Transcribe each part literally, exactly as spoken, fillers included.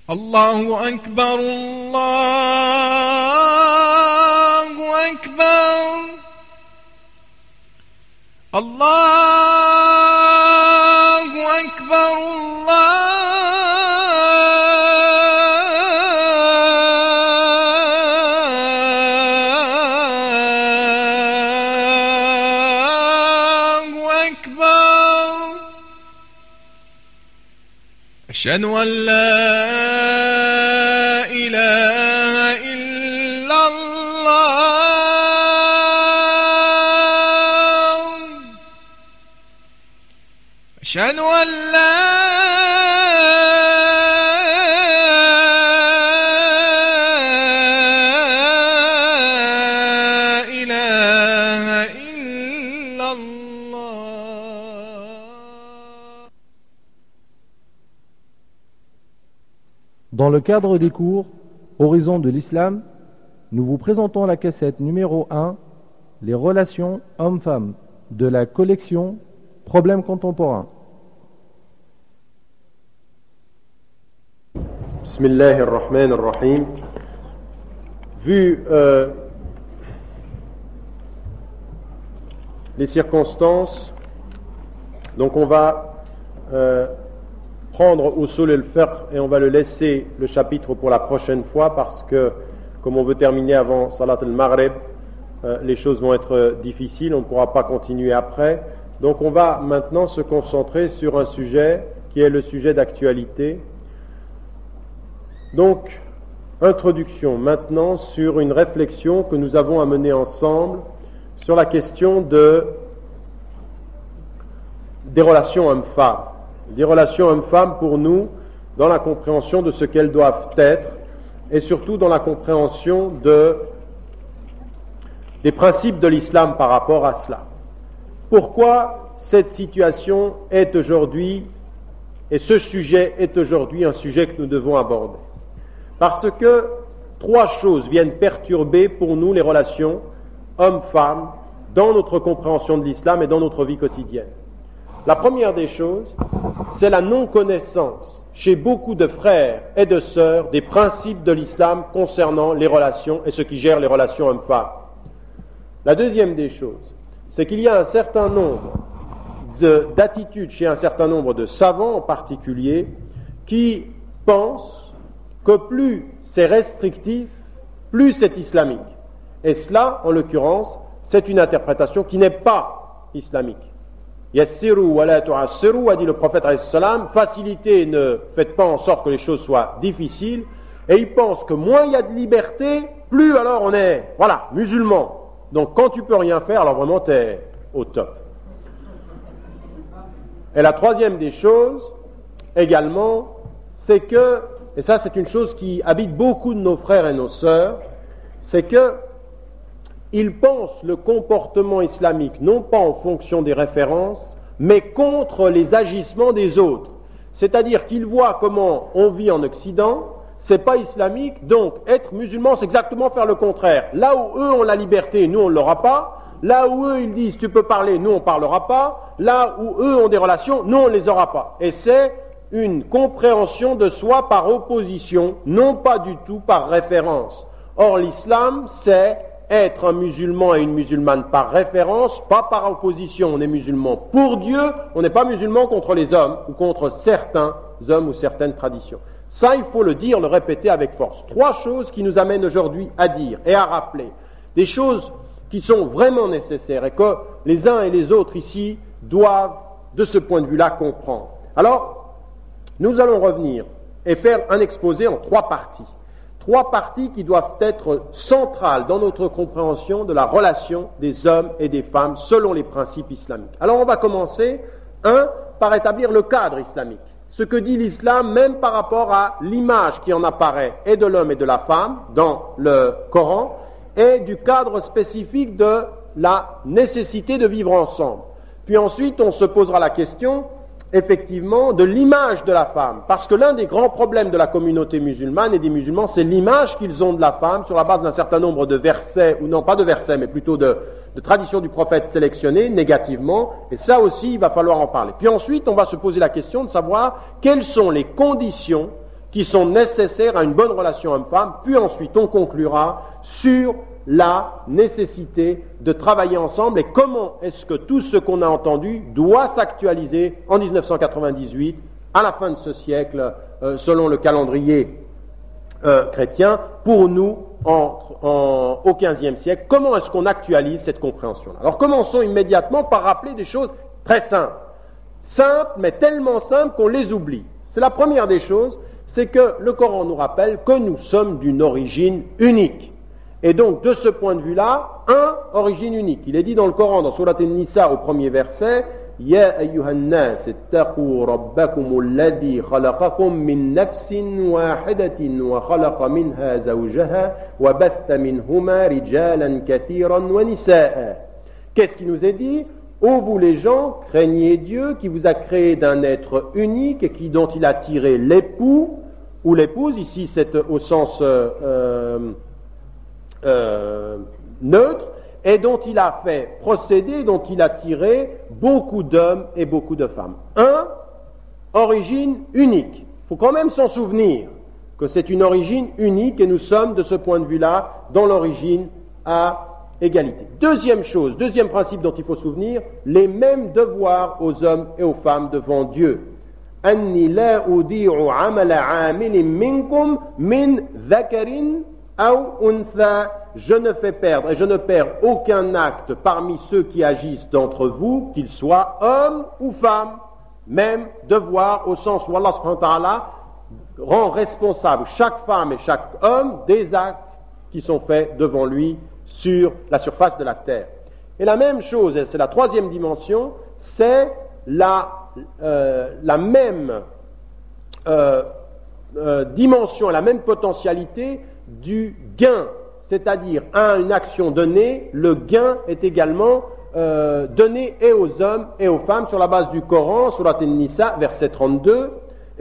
الله أكبر الله أكبر الله أكبر الله أكبر أشهد أن لا إله إلا الله أشهد أن لا إله إلا الله. Dans le cadre des cours Horizon de l'Islam, nous vous présentons la cassette numéro un, les relations hommes-femmes, de la collection Problèmes contemporains. Bismillahirrahmanirrahim. Vu euh, les circonstances, donc on va euh, prendre Usul al-Fiqh et on va le laisser le chapitre pour la prochaine fois parce que comme on veut terminer avant Salat al-Maghrib, euh, les choses vont être difficiles, on ne pourra pas continuer après. Donc on va maintenant se concentrer sur un sujet qui est le sujet d'actualité. Donc, introduction maintenant sur une réflexion que nous avons à mener ensemble sur la question de, des relations hommes-femmes. Des relations hommes-femmes pour nous dans la compréhension de ce qu'elles doivent être et surtout dans la compréhension de, des principes de l'islam par rapport à cela. Pourquoi cette situation est aujourd'hui, et ce sujet est aujourd'hui un sujet que nous devons aborder? Parce que trois choses viennent perturber pour nous les relations hommes-femmes dans notre compréhension de l'islam et dans notre vie quotidienne. La première des choses, c'est la non-connaissance chez beaucoup de frères et de sœurs des principes de l'islam concernant les relations et ce qui gère les relations hommes-femmes. La deuxième des choses, c'est qu'il y a un certain nombre de, d'attitudes chez un certain nombre de savants en particulier qui pensent que plus c'est restrictif, plus c'est islamique. Et cela, en l'occurrence, c'est une interprétation qui n'est pas islamique. Yassiru wa la tu'assiru, a dit le prophète alayhi salam, facilitez, ne faites pas en sorte que les choses soient difficiles. Et il pense que moins il y a de liberté, plus alors on est, voilà, musulman. Donc quand tu peux rien faire, alors vraiment tu es au top. Et la troisième des choses, également, c'est que, et ça c'est une chose qui habite beaucoup de nos frères et nos sœurs, c'est que ils pensent le comportement islamique non pas en fonction des références, mais contre les agissements des autres. C'est-à-dire qu'ils voient comment on vit en Occident, c'est pas islamique, donc être musulman c'est exactement faire le contraire. Là où eux ont la liberté, nous on ne l'aura pas. Là où eux ils disent tu peux parler, nous on ne parlera pas. Là où eux ont des relations, nous on ne les aura pas. Et c'est une compréhension de soi par opposition, non pas du tout par référence. Or l'islam c'est être un musulman et une musulmane par référence, pas par opposition. On est musulman pour Dieu, on n'est pas musulman contre les hommes ou contre certains hommes ou certaines traditions. Ça, il faut le dire, le répéter avec force. Trois choses qui nous amènent aujourd'hui à dire et à rappeler. Des choses qui sont vraiment nécessaires et que les uns et les autres ici doivent, de ce point de vue-là, comprendre. Alors, nous allons revenir et faire un exposé en trois parties. Trois parties qui doivent être centrales dans notre compréhension de la relation des hommes et des femmes selon les principes islamiques. Alors, on va commencer, un, par établir le cadre islamique. Ce que dit l'islam, même par rapport à l'image qui en apparaît, et de l'homme et de la femme, dans le Coran, et du cadre spécifique de la nécessité de vivre ensemble. Puis ensuite, on se posera la question, effectivement, de l'image de la femme. Parce que l'un des grands problèmes de la communauté musulmane et des musulmans, c'est l'image qu'ils ont de la femme sur la base d'un certain nombre de versets, ou non pas de versets, mais plutôt de, de traditions du prophète sélectionnées négativement. Et ça aussi, il va falloir en parler. Puis ensuite, on va se poser la question de savoir quelles sont les conditions qui sont nécessaires à une bonne relation homme-femme, puis ensuite on conclura sur la nécessité de travailler ensemble et comment est-ce que tout ce qu'on a entendu doit s'actualiser en dix-neuf cent quatre-vingt-dix-huit, à la fin de ce siècle, euh, selon le calendrier euh, chrétien, pour nous en, en, au quinzième siècle. Comment est-ce qu'on actualise cette compréhension-là? Alors commençons immédiatement par rappeler des choses très simples. Simples, mais tellement simples qu'on les oublie. C'est la première des choses, c'est que le Coran nous rappelle que nous sommes d'une origine unique. Et donc, de ce point de vue-là, un, origine unique. Il est dit dans le Coran, dans Surat An-Nisa, au premier verset, « Ya ayyuhan nas, ittaqu rabbakum alladhi khalaqakum min nafsin wahidatin wa khalaqa minha zawjaha wa batha minhuma rijalan kathiran wa nisa'a. » Qu'est-ce qui nous est dit? « Ô vous les gens, craignez Dieu qui vous a créé d'un être unique et qui, dont il a tiré l'époux ou l'épouse. » Ici, c'est au sens... Euh, euh, Euh, neutre, et dont il a fait procéder, dont il a tiré beaucoup d'hommes et beaucoup de femmes. Un, origine unique. Il faut quand même s'en souvenir que c'est une origine unique et nous sommes de ce point de vue-là dans l'origine à égalité. Deuxième chose, deuxième principe dont il faut se souvenir, les mêmes devoirs aux hommes et aux femmes devant Dieu. Anni la udi'u amala 'amilin minkum min dhakarin je ne fais perdre et je ne perds aucun acte parmi ceux qui agissent d'entre vous, qu'ils soient hommes ou femmes. Même devoir au sens où Allah subhanahu wa ta'ala rend responsable chaque femme et chaque homme des actes qui sont faits devant lui sur la surface de la terre. Et la même chose, et c'est la troisième dimension, c'est la, euh, la même euh, euh, dimension, la même potentialité du gain, c'est-à-dire à une action donnée, le gain est également euh, donné et aux hommes et aux femmes sur la base du Coran, Surat An-Nisa, verset trente-deux.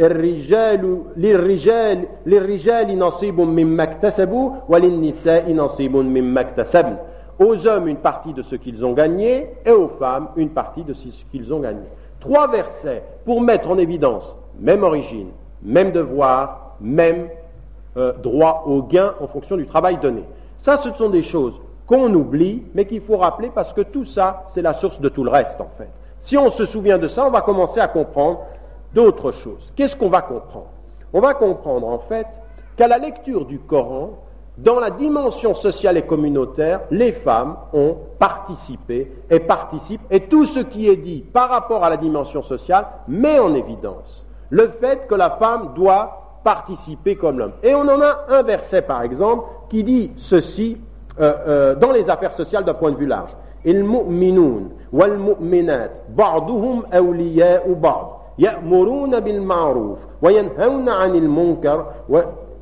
Aux hommes une partie de ce qu'ils ont gagné et aux femmes une partie de ce qu'ils ont gagné. Trois versets pour mettre en évidence même origine, même devoir, même Euh, droit au gain en fonction du travail donné. Ça, ce sont des choses qu'on oublie, mais qu'il faut rappeler parce que tout ça, c'est la source de tout le reste, en fait. Si on se souvient de ça, on va commencer à comprendre d'autres choses. Qu'est-ce qu'on va comprendre? On va comprendre, en fait, qu'à la lecture du Coran, dans la dimension sociale et communautaire, les femmes ont participé et participent, et tout ce qui est dit par rapport à la dimension sociale met en évidence le fait que la femme doit participer comme l'homme. Et on en a un verset, par exemple, qui dit ceci euh, euh, dans les affaires sociales d'un point de vue large. Il mu'minun wal mu'minat ba'duhum awliya'u ba'd ya'muruna bil ma'ruf wa yanhauna 'anil munkar wa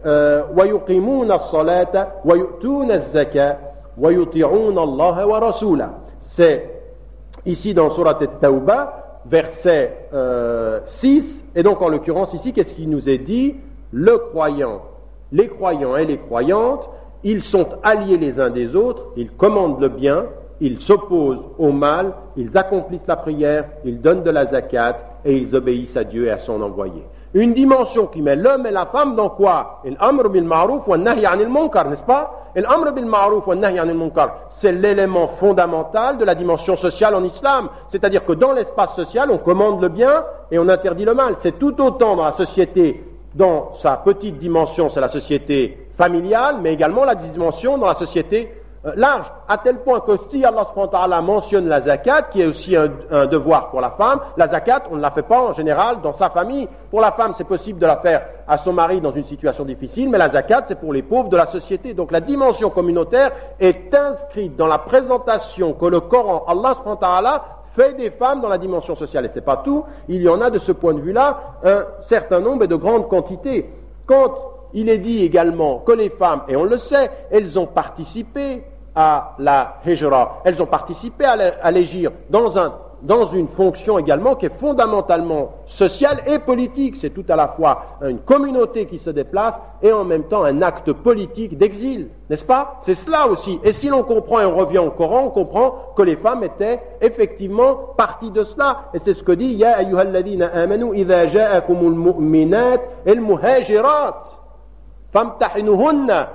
wa yuqimuna as-salata wa yu'tuna az-zakata wa yuti'una Allah wa rasulahu. C'est ici dans Surat At-Tawbah, verset euh, six, et donc en l'occurrence ici, qu'est-ce qui nous est dit? Le croyant, les croyants et les croyantes, ils sont alliés les uns des autres, ils commandent le bien, ils s'opposent au mal, ils accomplissent la prière, ils donnent de la zakat et ils obéissent à Dieu et à son envoyé. Une dimension qui met l'homme et la femme dans quoi? L'amr bil ma'ruf wa nahy 'anil munkar, n'est-ce pas? L'amr bil ma'ruf wa nahy 'anil munkar, c'est l'élément fondamental de la dimension sociale en islam. C'est-à-dire que dans l'espace social, on commande le bien et on interdit le mal. C'est tout autant dans la société. Dans sa petite dimension, c'est la société familiale, mais également la dimension dans la société euh, large, à tel point que si Allah subhanahu wa ta'ala mentionne la zakat, qui est aussi un, un devoir pour la femme, la zakat, on ne la fait pas en général dans sa famille. Pour la femme, c'est possible de la faire à son mari dans une situation difficile, mais la zakat, c'est pour les pauvres de la société. Donc la dimension communautaire est inscrite dans la présentation que le Coran, Allah subhanahu wa ta'ala, fait des femmes dans la dimension sociale. Et ce n'est pas tout, il y en a de ce point de vue-là un certain nombre et de grandes quantités. Quand il est dit également que les femmes, et on le sait, elles ont participé à la hijra, elles ont participé à l'égir dans un dans une fonction également qui est fondamentalement sociale et politique. C'est tout à la fois une communauté qui se déplace et en même temps un acte politique d'exil, n'est-ce pas? C'est cela aussi. Et si l'on comprend et on revient au Coran, on comprend que les femmes étaient effectivement partie de cela. Et c'est ce que dit « Ya ayyuhalladhina amanu idha ja'akumul mu'minat el muhajirat famtahinuhunna »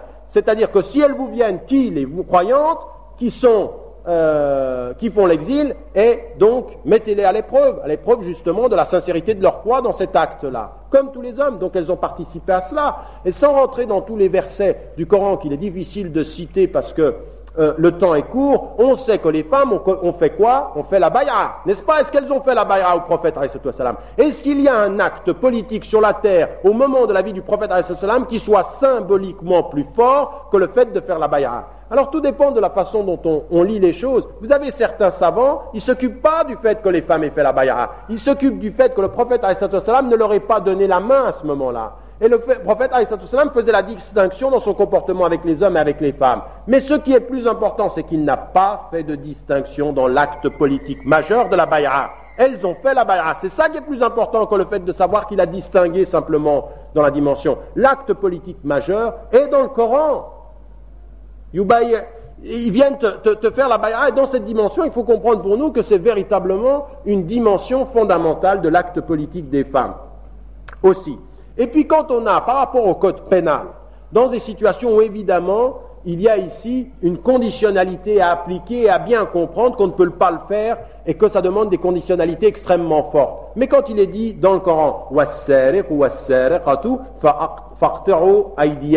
c'est-à-dire que si elles vous viennent, qui? Les vous croyantes, qui sont Euh, qui font l'exil, et donc mettez-les à l'épreuve, à l'épreuve justement de la sincérité de leur foi dans cet acte-là, comme tous les hommes. Donc elles ont participé à cela, et sans rentrer dans tous les versets du Coran qu'il est difficile de citer parce que euh, le temps est court, on sait que les femmes ont, ont fait quoi? On fait la bay'a, n'est-ce pas? Est-ce qu'elles ont fait la bay'a au prophète alayhi salam? Est-ce qu'il y a un acte politique sur la terre au moment de la vie du prophète alayhi salam qui soit symboliquement plus fort que le fait de faire la bay'a? Alors tout dépend de la façon dont on, on lit les choses. Vous avez certains savants, ils ne s'occupent pas du fait que les femmes aient fait la bay'a. Ils s'occupent du fait que le prophète alayhi salam ne leur ait pas donné la main à ce moment-là. Et le fait, prophète alayhi salam faisait la distinction dans son comportement avec les hommes et avec les femmes. Mais ce qui est plus important, c'est qu'il n'a pas fait de distinction dans l'acte politique majeur de la bay'a. Elles ont fait la bay'a. C'est ça qui est plus important que le fait de savoir qu'il a distingué simplement dans la dimension. L'acte politique majeur est dans le Coran. Ils viennent te, te, te faire la bay'a, et dans cette dimension, il faut comprendre pour nous que c'est véritablement une dimension fondamentale de l'acte politique des femmes aussi. Et puis quand on a, par rapport au code pénal, dans des situations où évidemment il y a ici une conditionnalité à appliquer et à bien comprendre qu'on ne peut pas le faire et que ça demande des conditionnalités extrêmement fortes. Mais quand il est dit dans le Coran « Wassariq wassariqatu faqta'u aydiyahuma »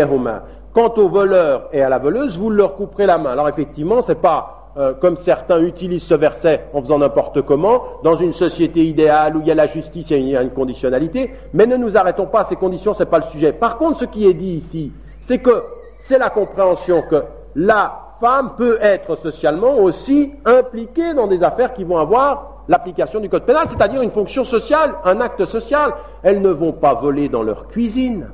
quant au voleur et à la voleuse, vous leur couperez la main. Alors effectivement, c'est pas euh, comme certains utilisent ce verset en faisant n'importe comment, dans une société idéale où il y a la justice et il y a une conditionnalité, mais ne nous arrêtons pas à ces conditions, c'est pas le sujet. Par contre, ce qui est dit ici, c'est que c'est la compréhension que la femme peut être socialement aussi impliquée dans des affaires qui vont avoir l'application du code pénal, c'est-à-dire une fonction sociale, un acte social. Elles ne vont pas voler dans leur cuisine.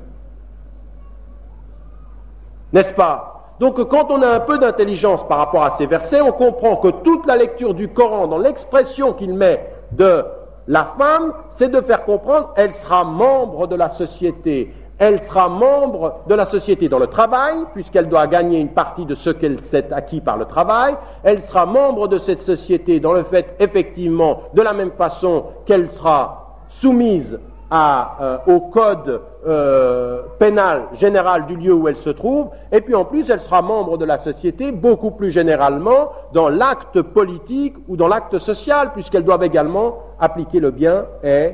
N'est-ce pas? Donc quand on a un peu d'intelligence par rapport à ces versets, on comprend que toute la lecture du Coran, dans l'expression qu'il met de la femme, c'est de faire comprendre elle sera membre de la société. Elle sera membre de la société dans le travail, puisqu'elle doit gagner une partie de ce qu'elle s'est acquis par le travail. Elle sera membre de cette société dans le fait, effectivement, de la même façon qu'elle sera soumise à, euh, au code euh, pénal général du lieu où elle se trouve, et puis en plus elle sera membre de la société beaucoup plus généralement dans l'acte politique ou dans l'acte social, puisqu'elles doivent également appliquer le bien et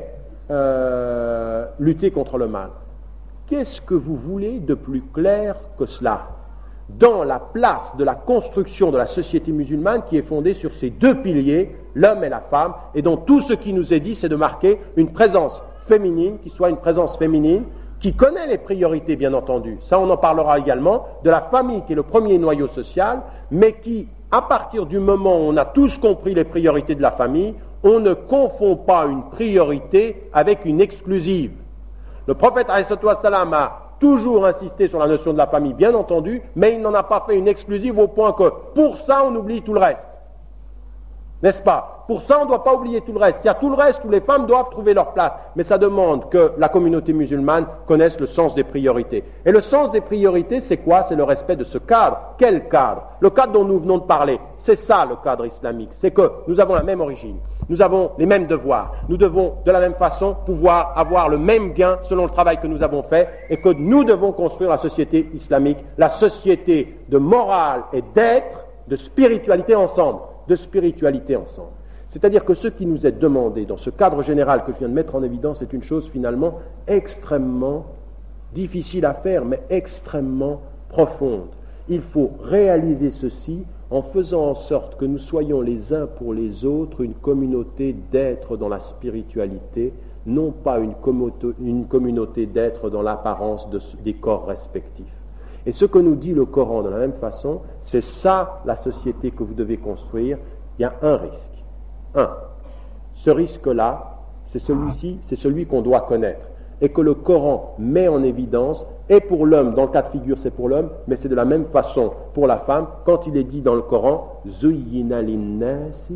euh, lutter contre le mal. Qu'est-ce que vous voulez de plus clair que cela? Dans la place de la construction de la société musulmane qui est fondée sur ces deux piliers, l'homme et la femme, et dont tout ce qui nous est dit, c'est de marquer une présence féminine, qui soit une présence féminine, qui connaît les priorités, bien entendu. Ça, on en parlera également, de la famille, qui est le premier noyau social, mais qui, à partir du moment où on a tous compris les priorités de la famille, on ne confond pas une priorité avec une exclusive. Le prophète alayhi salam a toujours insisté sur la notion de la famille, bien entendu, mais il n'en a pas fait une exclusive au point que, pour ça, on oublie tout le reste. N'est-ce pas? Pour ça, on ne doit pas oublier tout le reste. Il y a tout le reste où les femmes doivent trouver leur place. Mais ça demande que la communauté musulmane connaisse le sens des priorités. Et le sens des priorités, c'est quoi? C'est le respect de ce cadre. Quel cadre? Le cadre dont nous venons de parler. C'est ça le cadre islamique. C'est que nous avons la même origine. Nous avons les mêmes devoirs. Nous devons de la même façon pouvoir avoir le même gain selon le travail que nous avons fait, et que nous devons construire la société islamique, la société de morale et d'être, de spiritualité ensemble. de spiritualité ensemble. C'est-à-dire que ce qui nous est demandé dans ce cadre général que je viens de mettre en évidence est une chose finalement extrêmement difficile à faire, mais extrêmement profonde. Il faut réaliser ceci en faisant en sorte que nous soyons les uns pour les autres une communauté d'êtres dans la spiritualité, non pas une, commoto- une communauté d'êtres dans l'apparence de, des corps respectifs. Et ce que nous dit le Coran de la même façon, c'est ça la société que vous devez construire. Il y a un risque. Un. Ce risque-là, c'est celui-ci, c'est celui qu'on doit connaître. Et que le Coran met en évidence, et pour l'homme, dans le cas de figure c'est pour l'homme, mais c'est de la même façon pour la femme, quand il est dit dans le Coran, « Zuyyina linnasi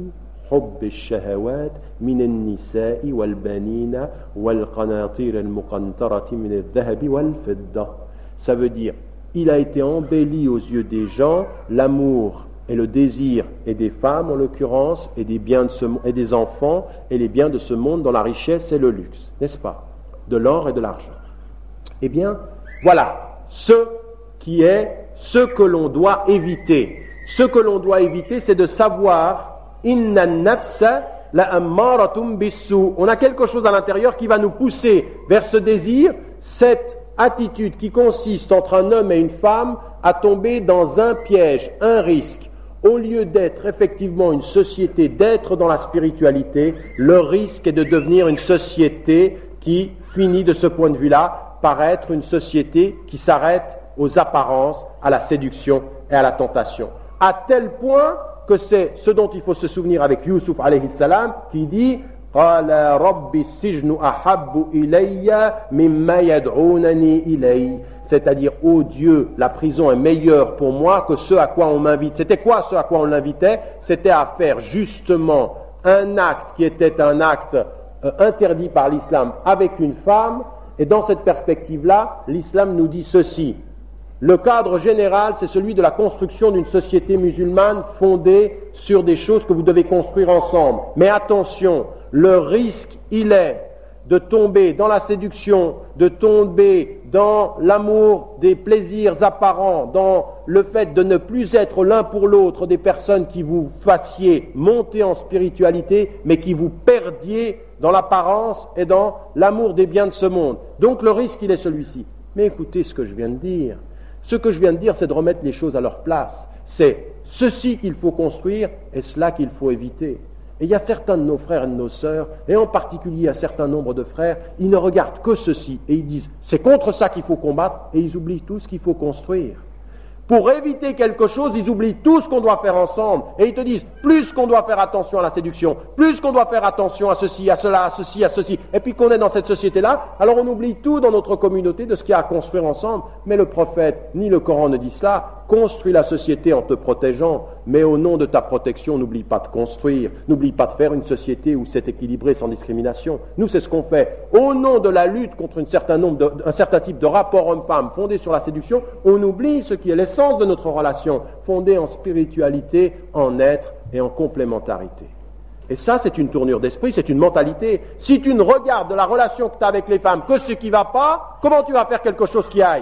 حب الشهوات من النساء والبنين والقناطير المقنطرة من الذهب والفضة. Ça veut dire, il a été embelli aux yeux des gens l'amour et le désir et des femmes en l'occurrence et des biens de ce, et des enfants et les biens de ce monde dans la richesse et le luxe, n'est-ce pas? De l'or et de l'argent. Eh bien, voilà ce qui est ce que l'on doit éviter. Ce que l'on doit éviter, c'est de savoir inna nafsa la ammaratum bissu. On a quelque chose à l'intérieur qui va nous pousser vers ce désir, cette attitude qui consiste entre un homme et une femme à tomber dans un piège, un risque. Au lieu d'être effectivement une société, d'être dans la spiritualité, le risque est de devenir une société qui finit de ce point de vue-là par être une société qui s'arrête aux apparences, à la séduction et à la tentation. À tel point que c'est ce dont il faut se souvenir avec Youssouf alayhi salam qui dit قال رب السجن أحب إلي مما يدعونني إليه. C'est-à-dire, ô Dieu, la prison est meilleure pour moi que ce à quoi on m'invite. C'était quoi ce à quoi on l'invitait? C'était à faire justement un acte qui était un acte euh, interdit par l'islam avec une femme. Et dans cette perspective-là, l'islam nous dit ceci. Le cadre général, c'est celui de la construction d'une société musulmane fondée sur des choses que vous devez construire ensemble. Mais attention, le risque, il est de tomber dans la séduction, de tomber dans l'amour des plaisirs apparents, dans le fait de ne plus être l'un pour l'autre des personnes qui vous fassiez monter en spiritualité, mais qui vous perdiez dans l'apparence et dans l'amour des biens de ce monde. Donc le risque, il est celui-ci. Mais écoutez ce que je viens de dire. Ce que je viens de dire, c'est de remettre les choses à leur place. C'est ceci qu'il faut construire et cela qu'il faut éviter. Et il y a certains de nos frères et de nos sœurs, et en particulier un certain nombre de frères, ils ne regardent que ceci, et ils disent, c'est contre ça qu'il faut combattre, et ils oublient tout ce qu'il faut construire. Pour éviter quelque chose, ils oublient tout ce qu'on doit faire ensemble, et ils te disent, plus qu'on doit faire attention à la séduction, plus qu'on doit faire attention à ceci, à cela, à ceci, à ceci, et puis qu'on est dans cette société-là, alors on oublie tout dans notre communauté de ce qu'il y a à construire ensemble. Mais le prophète, ni le Coran ne dit cela. Construis la société en te protégeant, mais au nom de ta protection, n'oublie pas de construire, n'oublie pas de faire une société où c'est équilibré sans discrimination. Nous, c'est ce qu'on fait. Au nom de la lutte contre une certain nombre de, un certain type de rapport homme-femme fondé sur la séduction, on oublie ce qui est l'essence de notre relation, fondée en spiritualité, en être et en complémentarité. Et ça, c'est une tournure d'esprit, c'est une mentalité. Si tu ne regardes de la relation que tu as avec les femmes que ce qui ne va pas, comment tu vas faire quelque chose qui aille?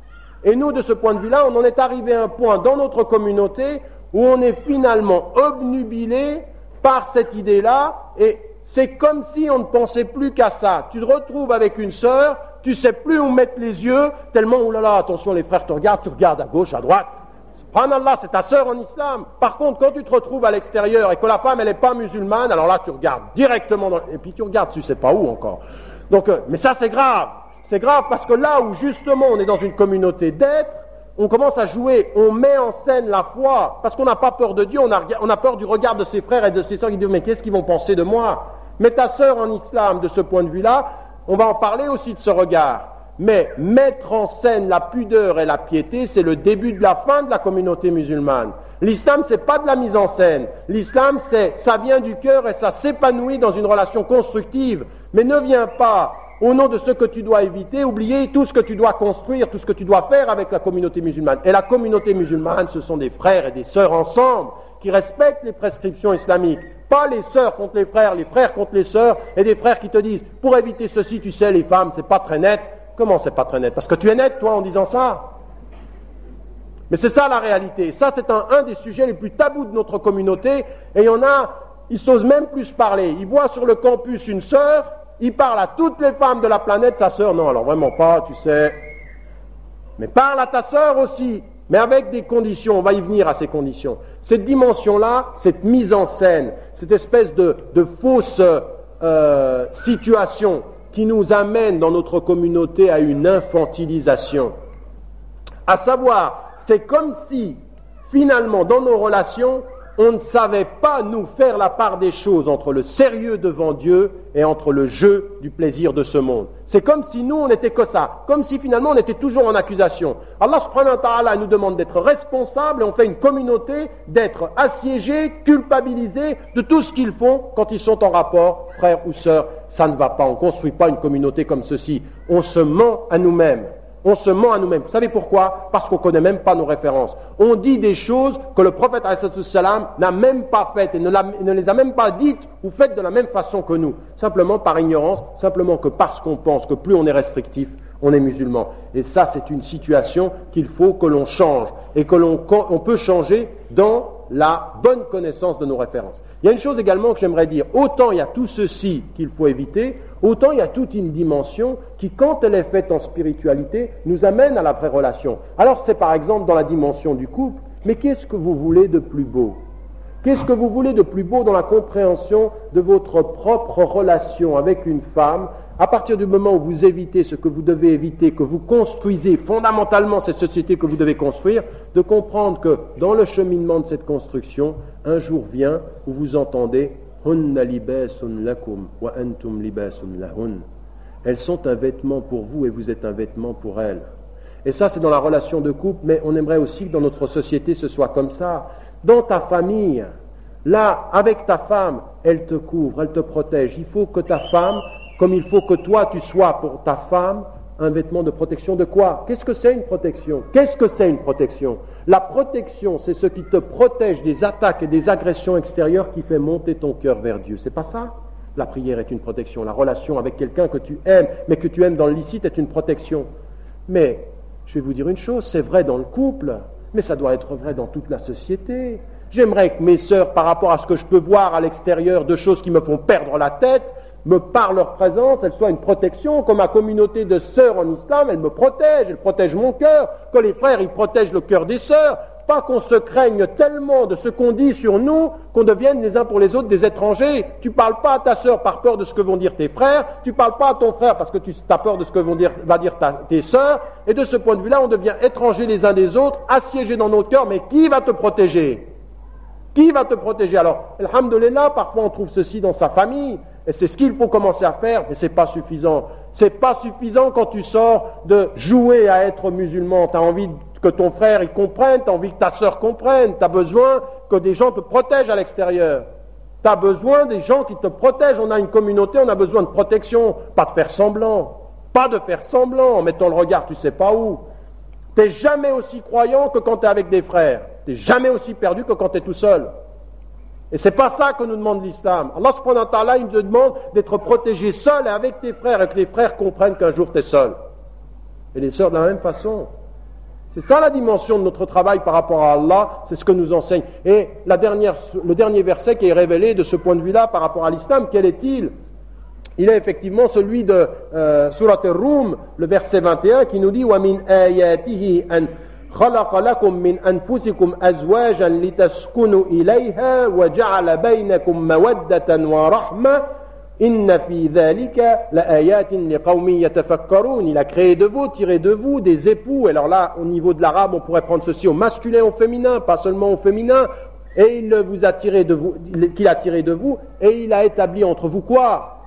Et nous, de ce point de vue-là, on en est arrivé à un point dans notre communauté où on est finalement obnubilé par cette idée-là, et c'est comme si on ne pensait plus qu'à ça. Tu te retrouves avec une sœur, tu sais plus où mettre les yeux, tellement, oulala, attention, les frères te regardent, tu regardes à gauche, à droite. Subhanallah, c'est ta sœur en islam. Par contre, quand tu te retrouves à l'extérieur et que la femme, elle n'est pas musulmane, alors là, tu regardes directement, dans... et puis tu regardes, tu sais pas où encore. Donc, euh, mais ça, c'est grave. C'est grave parce que là où justement on est dans une communauté d'être, on commence à jouer, on met en scène la foi, parce qu'on n'a pas peur de Dieu, on a, on a peur du regard de ses frères et de ses sœurs qui disent, mais qu'est-ce qu'ils vont penser de moi? Mais ta sœur en islam, de ce point de vue-là, on va en parler aussi de ce regard. Mais mettre en scène la pudeur et la piété, c'est le début de la fin de la communauté musulmane. L'islam, c'est pas de la mise en scène. L'islam, c'est, ça vient du cœur et ça s'épanouit dans une relation constructive. Mais ne viens pas, au nom de ce que tu dois éviter, oublier tout ce que tu dois construire, tout ce que tu dois faire avec la communauté musulmane. Et la communauté musulmane, ce sont des frères et des sœurs ensemble qui respectent les prescriptions islamiques. Pas les sœurs contre les frères, les frères contre les sœurs, et des frères qui te disent, pour éviter ceci, tu sais, les femmes, c'est pas très net. Comment c'est pas très net? Parce que tu es net, toi, en disant ça. Mais c'est ça la réalité. Ça, c'est un, un des sujets les plus tabous de notre communauté, et il y en a, ils s'osent même plus parler. Ils voient sur le campus une sœur, il parle à toutes les femmes de la planète, sa sœur, non, alors vraiment pas, tu sais. Mais parle à ta sœur aussi, mais avec des conditions, on va y venir à ces conditions. Cette dimension-là, cette mise en scène, cette espèce de, de fausse euh, situation qui nous amène dans notre communauté à une infantilisation. À savoir, c'est comme si, finalement, dans nos relations, on ne savait pas nous faire la part des choses entre le sérieux devant Dieu et entre le jeu du plaisir de ce monde. C'est comme si nous, on n'était que ça, comme si finalement on était toujours en accusation. Allah subhanahu wa ta'ala nous demande d'être responsables et on fait une communauté d'être assiégés, culpabilisés de tout ce qu'ils font quand ils sont en rapport, frères ou sœurs. Ça ne va pas, on ne construit pas une communauté comme ceci. On se ment à nous-mêmes. On se ment à nous-mêmes. Vous savez pourquoi? Parce qu'on ne connaît même pas nos références. On dit des choses que le prophète alayhi salam n'a même pas faites et ne, la, ne les a même pas dites ou faites de la même façon que nous. Simplement par ignorance, simplement que parce qu'on pense que plus on est restrictif, on est musulman. Et ça, c'est une situation qu'il faut que l'on change et que l'on on peut changer dans la bonne connaissance de nos références. Il y a une chose également que j'aimerais dire. Autant il y a tout ceci qu'il faut éviter, autant il y a toute une dimension qui, quand elle est faite en spiritualité, nous amène à la vraie relation. Alors c'est par exemple dans la dimension du couple, mais qu'est-ce que vous voulez de plus beau? Qu'est-ce que vous voulez de plus beau dans la compréhension de votre propre relation avec une femme? À partir du moment où vous évitez ce que vous devez éviter, que vous construisez fondamentalement cette société que vous devez construire, de comprendre que dans le cheminement de cette construction, un jour vient où vous entendez « Hunna libasun lakum wa antum libasun lahun ». Elles sont un vêtement pour vous et vous êtes un vêtement pour elles. Et ça, c'est dans la relation de couple, mais on aimerait aussi que dans notre société, ce soit comme ça. Dans ta famille, là, avec ta femme, elle te couvre, elle te protège. Il faut que ta femme, comme il faut que toi, tu sois pour ta femme, un vêtement de protection de quoi? Qu'est-ce que c'est une protection? Qu'est-ce que c'est une protection? La protection, c'est ce qui te protège des attaques et des agressions extérieures qui fait monter ton cœur vers Dieu. C'est pas ça? La prière est une protection. La relation avec quelqu'un que tu aimes, mais que tu aimes dans le licite, est une protection. Mais, je vais vous dire une chose, c'est vrai dans le couple, mais ça doit être vrai dans toute la société. J'aimerais que mes sœurs, par rapport à ce que je peux voir à l'extérieur de choses qui me font perdre la tête, me par leur présence, elles soient une protection, comme ma communauté de sœurs en islam, elle me protège, elle protège mon cœur, que les frères, ils protègent le cœur des sœurs, pas qu'on se craigne tellement de ce qu'on dit sur nous, qu'on devienne les uns pour les autres des étrangers. Tu parles pas à ta sœur par peur de ce que vont dire tes frères, tu parles pas à ton frère parce que tu as peur de ce que vont dire, va dire ta, tes sœurs, et de ce point de vue-là, on devient étrangers les uns des autres, assiégés dans notre cœur, mais qui va te protéger? Qui va te protéger? Alors, alhamdoulilah, parfois on trouve ceci dans sa famille, et c'est ce qu'il faut commencer à faire, mais c'est pas suffisant. C'est pas suffisant quand tu sors de jouer à être musulman. Tu as envie que ton frère il comprenne, tu as envie que ta sœur comprenne, tu as besoin que des gens te protègent à l'extérieur. Tu as besoin des gens qui te protègent. On a une communauté, on a besoin de protection, pas de faire semblant. Pas de faire semblant en mettant le regard tu sais pas où. Tu n'es jamais aussi croyant que quand tu es avec des frères. Tu n'es jamais aussi perdu que quand tu es tout seul. Et c'est pas ça que nous demande l'islam. Allah subhanahu wa ta'ala, il te demande d'être protégé seul et avec tes frères, et que les frères comprennent qu'un jour tu es seul. Et les sœurs de la même façon. C'est ça la dimension de notre travail par rapport à Allah, c'est ce que nous enseigne. Et la dernière, le dernier verset qui est révélé de ce point de vue-là par rapport à l'islam, quel est-il? Il est effectivement celui de euh, Surat al-Rum, le verset vingt et un, qui nous dit « Wa min ayatihi an خلق لكم من أنفسكم أزواجا لتسكنوا إليها وجعل بينكم مودة ورحمة إن في ذلك لآيات لقوم يتفكرون. Il a créé de vous, tiré de vous des époux. Alors là, au niveau de l'arabe, on pourrait prendre ceci au masculin, au féminin, pas seulement au féminin. Et il vous a tiré de vous, qu'il a tiré de vous, et il a établi entre vous quoi?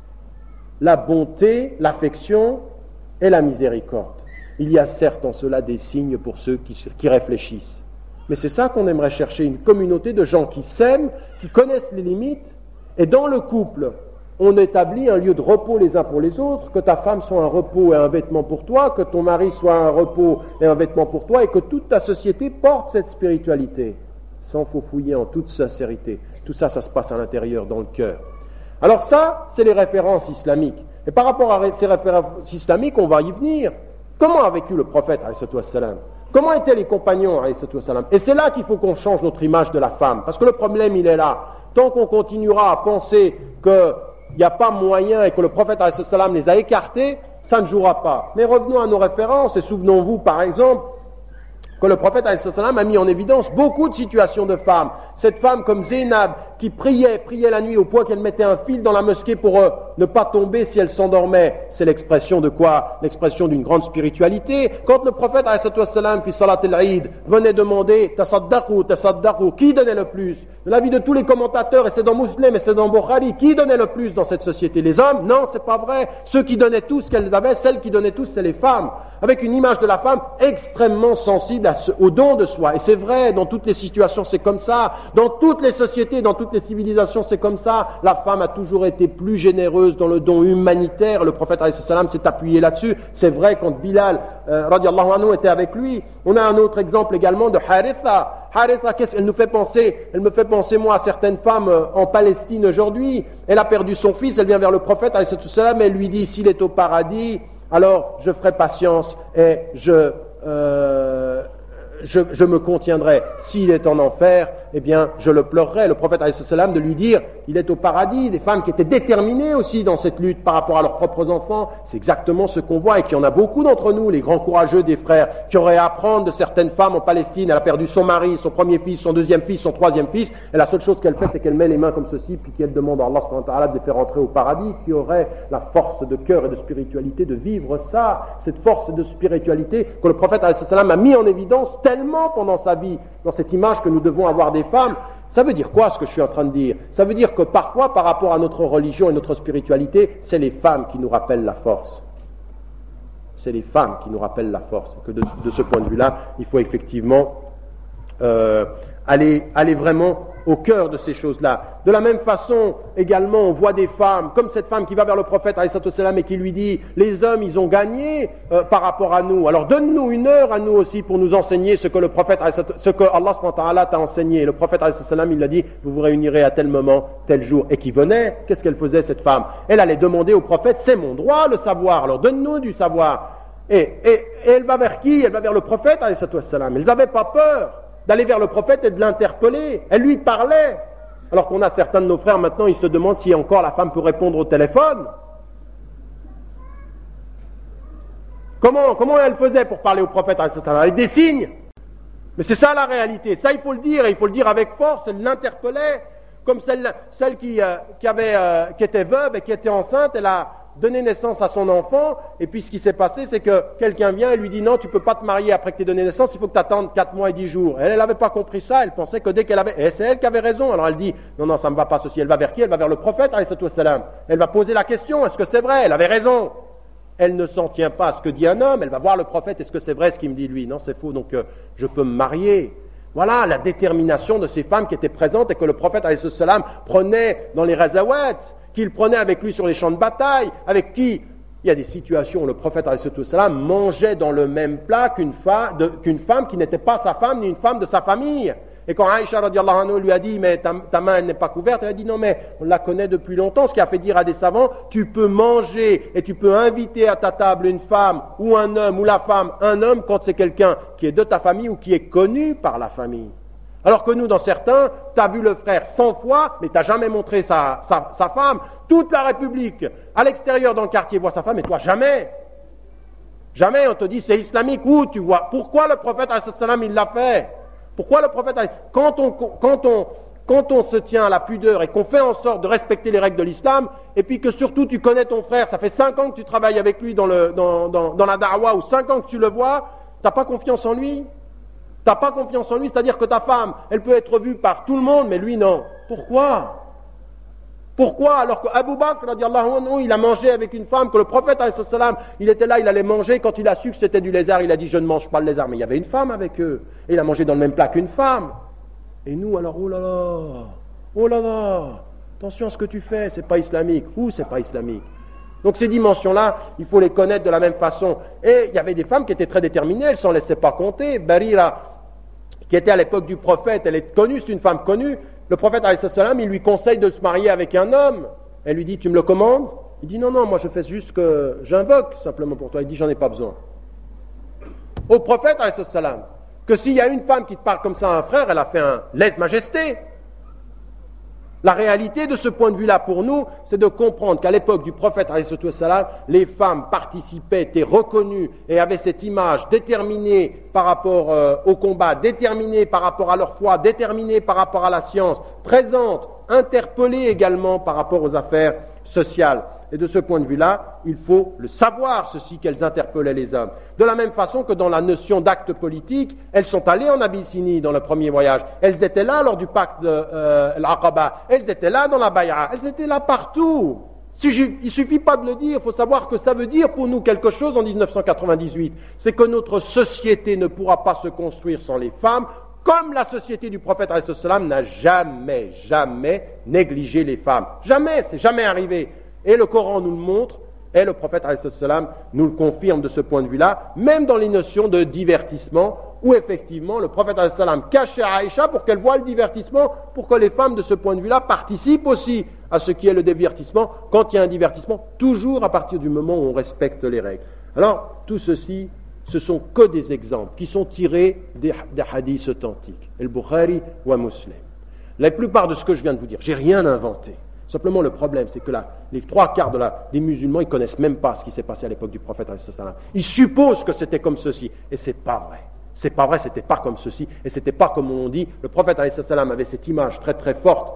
La bonté, l'affection et la miséricorde. Il y a certes en cela des signes pour ceux qui, qui réfléchissent. Mais c'est ça qu'on aimerait chercher, une communauté de gens qui s'aiment, qui connaissent les limites. Et dans le couple, on établit un lieu de repos les uns pour les autres, que ta femme soit un repos et un vêtement pour toi, que ton mari soit un repos et un vêtement pour toi, et que toute ta société porte cette spiritualité, sans fouiller en toute sincérité. Tout ça, ça se passe à l'intérieur, dans le cœur. Alors ça, c'est les références islamiques. Et par rapport à ces références islamiques, on va y venir. Comment a vécu le prophète, alayhi wassalam? Comment étaient les compagnons, alayhi wassalam? Et c'est là qu'il faut qu'on change notre image de la femme. Parce que le problème, il est là. Tant qu'on continuera à penser qu'il n'y a pas moyen et que le prophète, alayhi wassalam, les a écartés, ça ne jouera pas. Mais revenons à nos références et souvenons-vous, par exemple, que le prophète a mis en évidence beaucoup de situations de femmes. Cette femme comme Zainab, qui priait, priait la nuit au point qu'elle mettait un fil dans la mosquée pour euh, ne pas tomber si elle s'endormait. C'est l'expression de quoi? L'expression d'une grande spiritualité. Quand le prophète, fi salat al-Eid, venait demander, tasaddaqu, tasaddaqu, qui donnait le plus? De l'avis de tous les commentateurs, et c'est dans Muslim, et c'est dans Bukhari, qui donnait le plus dans cette société? Les hommes? Non, c'est pas vrai. Ceux qui donnaient tout ce qu'elles avaient, celles qui donnaient tout, c'est les femmes. Avec une image de la femme extrêmement sensible à ce, au don de soi. Et c'est vrai, dans toutes les situations, c'est comme ça. Dans toutes les sociétés, dans toutes les civilisations, c'est comme ça. La femme a toujours été plus généreuse dans le don humanitaire. Le prophète alayhi salam s'est appuyé là-dessus. C'est vrai, quand Bilal, euh, radiallahu anhu, était avec lui. On a un autre exemple également de Haritha. Haritha, qu'est-ce qu'elle nous fait penser? Elle me fait penser, moi, à certaines femmes euh, en Palestine aujourd'hui. Elle a perdu son fils, elle vient vers le prophète alayhi salam, et elle lui dit, s'il est au paradis, alors je ferai patience et je, euh, je, je me contiendrai. S'il est en enfer, eh bien, je le pleurerai. Le prophète alayhi salam de lui dire, il est au paradis. Des femmes qui étaient déterminées aussi dans cette lutte par rapport à leurs propres enfants. C'est exactement ce qu'on voit et qu'il y en a beaucoup d'entre nous, les grands courageux des frères, qui auraient à apprendre de certaines femmes en Palestine. Elle a perdu son mari, son premier fils, son deuxième fils, son troisième fils. Et la seule chose qu'elle fait, c'est qu'elle met les mains comme ceci, puis qu'elle demande à Allah subhanahu wa ta'ala de les faire entrer au paradis, qui aurait la force de cœur et de spiritualité de vivre ça. Cette force de spiritualité que le prophète alayhi salam a mis en évidence tellement pendant sa vie, dans cette image que nous devons avoir des femmes. Ça veut dire quoi ce que je suis en train de dire? Ça veut dire que parfois, par rapport à notre religion et notre spiritualité, c'est les femmes qui nous rappellent la force. C'est les femmes qui nous rappellent la force. Et que de, de ce point de vue-là, il faut effectivement euh, aller, aller vraiment au cœur de ces choses-là. De la même façon, également, on voit des femmes, comme cette femme qui va vers le prophète alayhi salam et qui lui dit, les hommes, ils ont gagné euh, par rapport à nous. Alors donne-nous une heure à nous aussi pour nous enseigner ce que le prophète, ce que Allah subhanahu wa ta'ala t'a enseigné. Le prophète alayhi salam, il a dit, vous vous réunirez à tel moment, tel jour. Et qui venait, qu'est-ce qu'elle faisait cette femme? Elle allait demander au prophète, c'est mon droit le savoir, alors donne-nous du savoir. Et, et, et elle va vers qui? Elle va vers le prophète alayhi salam. Ils n'avaient pas peur d'aller vers le prophète et de l'interpeller. Elle lui parlait. Alors qu'on a certains de nos frères maintenant, ils se demandent si encore la femme peut répondre au téléphone. Comment, comment elle faisait pour parler au prophète avec des signes? Mais c'est ça la réalité. Ça, il faut le dire, et il faut le dire avec force. Elle l'interpellait, comme celle, celle qui, euh, qui, avait, euh, qui était veuve et qui était enceinte. Elle a donné naissance à son enfant, et puis ce qui s'est passé, c'est que quelqu'un vient et lui dit non, tu peux pas te marier après que tu aies donné naissance, il faut que tu attendes quatre mois et dix jours. Elle, elle n'avait pas compris ça, elle pensait que dès qu'elle avait... Et c'est elle qui avait raison, alors elle dit, non, non, ça ne me va pas ceci. Elle va vers qui? Elle va vers le prophète, alayhi salam. Elle va poser la question, est-ce que c'est vrai? Elle avait raison. Elle ne s'en tient pas à ce que dit un homme, elle va voir le prophète, est-ce que c'est vrai ce qu'il me dit lui? Non, c'est faux, donc euh, je peux me marier. Voilà la détermination de ces femmes qui étaient présentes et que le prophète, alayhi salam, prenait dans les razawat, qu'il prenait avec lui sur les champs de bataille, avec qui il y a des situations où le prophète alayhi salam mangeait dans le même plat qu'une, fa- de, qu'une femme qui n'était pas sa femme ni une femme de sa famille. Et quand Aïcha radiallahu anha lui a dit mais ta, ta main elle n'est pas couverte, elle a dit non mais on la connaît depuis longtemps, ce qui a fait dire à des savants, tu peux manger et tu peux inviter à ta table une femme ou un homme ou la femme, un homme quand c'est quelqu'un qui est de ta famille ou qui est connu par la famille. Alors que nous, dans certains, tu as vu le frère cent fois, mais tu n'as jamais montré sa, sa, sa femme. Toute la République, à l'extérieur, dans le quartier, voit sa femme, et toi, jamais. Jamais, on te dit, c'est islamique. Où tu vois? Pourquoi le prophète, alayhi salam, il l'a fait? Pourquoi le prophète, quand on, quand on, quand on se tient à la pudeur et qu'on fait en sorte de respecter les règles de l'islam, et puis que surtout tu connais ton frère, ça fait cinq ans que tu travailles avec lui dans, le, dans, dans, dans la da'wa, ou cinq ans que tu le vois, tu n'as pas confiance en lui? Tu n'as pas confiance en lui, c'est-à-dire que ta femme, elle peut être vue par tout le monde, mais lui non. Pourquoi? Pourquoi? Alors qu'Abu Bakr, radiallahu anhu, il a mangé avec une femme, que le prophète, alayhi salam, il était là, il allait manger, quand il a su que c'était du lézard, il a dit je ne mange pas le lézard, mais il y avait une femme avec eux, et il a mangé dans le même plat qu'une femme. Et nous alors, oh là là, oh là là, attention à ce que tu fais, c'est pas islamique. Où c'est pas islamique? Donc ces dimensions-là, il faut les connaître de la même façon. Et il y avait des femmes qui étaient très déterminées, elles ne s'en laissaient pas compter. Barira, qui était à l'époque du prophète, elle est connue, c'est une femme connue. Le prophète, alayhi salam, il lui conseille de se marier avec un homme. Elle lui dit, tu me le commandes? Il dit, non, non, moi je fais juste que j'invoque simplement pour toi. Il dit, j'en ai pas besoin. Au prophète, alayhi salam, que s'il y a une femme qui te parle comme ça à un frère, elle a fait un lèse-majesté. La réalité de ce point de vue-là pour nous, c'est de comprendre qu'à l'époque du prophète, les femmes participaient, étaient reconnues et avaient cette image déterminée par rapport euh, au combat, déterminée par rapport à leur foi, déterminée par rapport à la science, présente, interpellée également par rapport aux affaires sociales. Et de ce point de vue-là, il faut le savoir, ceci qu'elles interpellaient les hommes. De la même façon que dans la notion d'acte politique, elles sont allées en Abyssinie dans le premier voyage. Elles étaient là lors du pacte de euh, l'Aqaba. Elles étaient là dans la Bay'a. Elles étaient là partout. Si je, il ne suffit pas de le dire, il faut savoir que ça veut dire pour nous quelque chose en dix-neuf cent quatre-vingt-dix-huit. C'est que notre société ne pourra pas se construire sans les femmes, comme la société du prophète alayhi salam n'a jamais, jamais négligé les femmes. Jamais, c'est jamais arrivé. Et le Coran nous le montre, et le prophète alayhi salam nous le confirme de ce point de vue-là, même dans les notions de divertissement, où effectivement le prophète alayhi salam cachait Aïcha pour qu'elle voie le divertissement, pour que les femmes de ce point de vue-là participent aussi à ce qui est le divertissement, quand il y a un divertissement, toujours à partir du moment où on respecte les règles. Alors, tout ceci, ce sont que des exemples qui sont tirés des, des hadiths authentiques, el-Bukhari ou Muslim. La plupart de ce que je viens de vous dire, j'ai rien inventé. Simplement, le problème, c'est que la, les trois quarts de la, des musulmans, ils ne connaissent même pas ce qui s'est passé à l'époque du prophète. Ils supposent que c'était comme ceci. Et ce n'est pas vrai. Ce n'est pas vrai, ce n'était pas comme ceci. Et ce n'était pas comme on dit. Le prophète avait cette image très très forte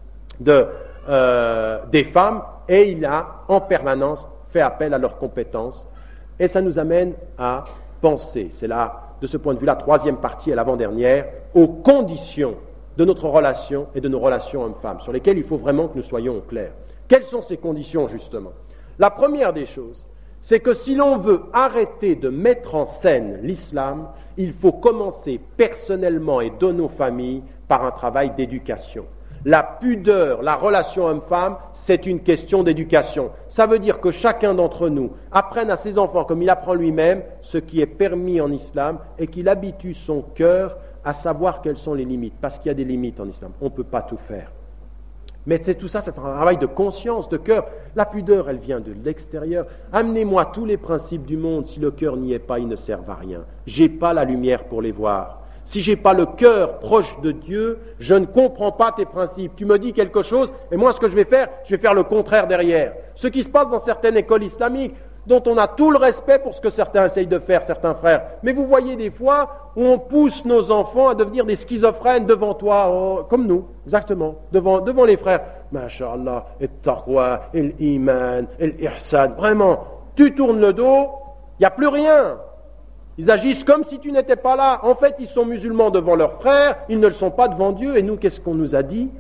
de, euh, des femmes. Et il a en permanence fait appel à leurs compétences. Et ça nous amène à penser. C'est là, de ce point de vue, la troisième partie et l'avant-dernière, aux conditions de notre relation et de nos relations hommes-femmes, sur lesquelles il faut vraiment que nous soyons au clair. Quelles sont ces conditions, justement? La première des choses, c'est que si l'on veut arrêter de mettre en scène l'islam, il faut commencer personnellement et de nos familles par un travail d'éducation. La pudeur, la relation homme-femme, c'est une question d'éducation. Ça veut dire que chacun d'entre nous apprenne à ses enfants, comme il apprend lui-même, ce qui est permis en islam et qu'il habitue son cœur à savoir quelles sont les limites, parce qu'il y a des limites en islam, on ne peut pas tout faire. Mais c'est tout ça, c'est un travail de conscience, de cœur. La pudeur, elle vient de l'extérieur. Amenez-moi tous les principes du monde, si le cœur n'y est pas, ils ne servent à rien. Je n'ai pas la lumière pour les voir. Si je n'ai pas le cœur proche de Dieu, je ne comprends pas tes principes. Tu me dis quelque chose, et moi ce que je vais faire, je vais faire le contraire derrière. Ce qui se passe dans certaines écoles islamiques, dont on a tout le respect pour ce que certains essayent de faire, certains frères. Mais vous voyez des fois où on pousse nos enfants à devenir des schizophrènes devant toi, oh, comme nous, exactement, devant, devant les frères. Masha'Allah, et-taqwa, et-l'iman, et-l'ihsan. Vraiment, tu tournes le dos, il n'y a plus rien. Ils agissent comme si tu n'étais pas là. En fait, ils sont musulmans devant leurs frères, ils ne le sont pas devant Dieu. Et nous, qu'est-ce qu'on nous a dit?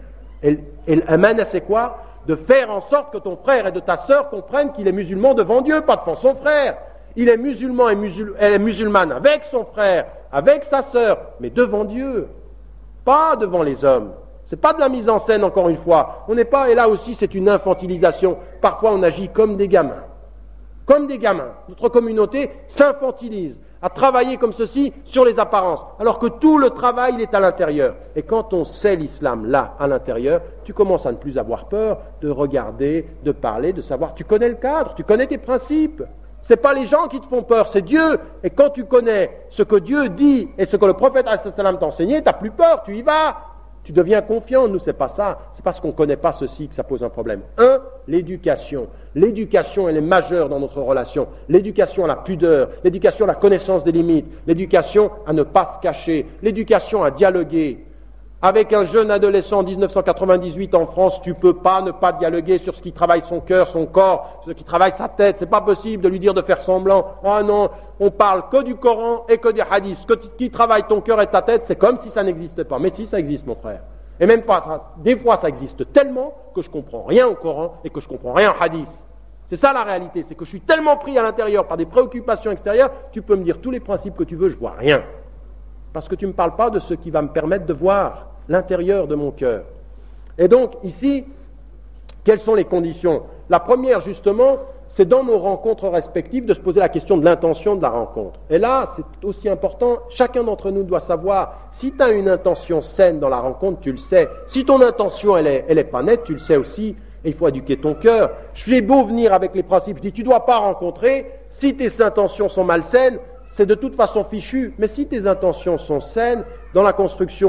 Et l'aman, c'est quoi? De faire en sorte que ton frère et de ta sœur comprennent qu'il est musulman devant Dieu, pas devant son frère. Il est musulman et musul- elle est musulmane avec son frère, avec sa sœur, mais devant Dieu, pas devant les hommes. C'est pas de la mise en scène, encore une fois. On n'est pas, et là aussi c'est une infantilisation. Parfois on agit comme des gamins. Comme des gamins. Notre communauté s'infantilise à travailler comme ceci sur les apparences, alors que tout le travail il est à l'intérieur. Et quand on sait l'islam là, à l'intérieur, tu commences à ne plus avoir peur de regarder, de parler, de savoir. Tu connais le cadre, tu connais tes principes. Ce n'est pas les gens qui te font peur, c'est Dieu. Et quand tu connais ce que Dieu dit et ce que le prophète t'a enseigné, tu n'as plus peur, tu y vas. Tu deviens confiant. Nous, c'est pas ça. C'est parce qu'on ne connaît pas ceci que ça pose un problème. Un, l'éducation. L'éducation, elle est majeure dans notre relation. L'éducation à la pudeur, l'éducation à la connaissance des limites, l'éducation à ne pas se cacher, l'éducation à dialoguer. Avec un jeune adolescent en dix-neuf cent quatre-vingt-dix-huit en France, tu ne peux pas ne pas dialoguer sur ce qui travaille son cœur, son corps, ce qui travaille sa tête. C'est pas possible de lui dire de faire semblant. Ah non, on parle que du Coran et que des hadiths. Ce qui travaille ton cœur et ta tête, c'est comme si ça n'existait pas. Mais si, ça existe, mon frère. Et même pas ça. Des fois, ça existe tellement que je ne comprends rien au Coran et que je ne comprends rien au hadith. C'est ça la réalité. C'est que je suis tellement pris à l'intérieur par des préoccupations extérieures, tu peux me dire tous les principes que tu veux, je ne vois rien. Parce que tu ne me parles pas de ce qui va me permettre de voir l'intérieur de mon cœur. Et donc, ici, quelles sont les conditions? La première, justement, c'est dans nos rencontres respectives de se poser la question de l'intention de la rencontre. Et là, c'est aussi important, chacun d'entre nous doit savoir, si tu as une intention saine dans la rencontre, tu le sais. Si ton intention, elle est, elle est pas nette, tu le sais aussi, et il faut éduquer ton cœur. Je fais beau venir avec les principes, je dis, tu ne dois pas rencontrer, si tes intentions sont malsaines, c'est de toute façon fichu, mais si tes intentions sont saines, dans la construction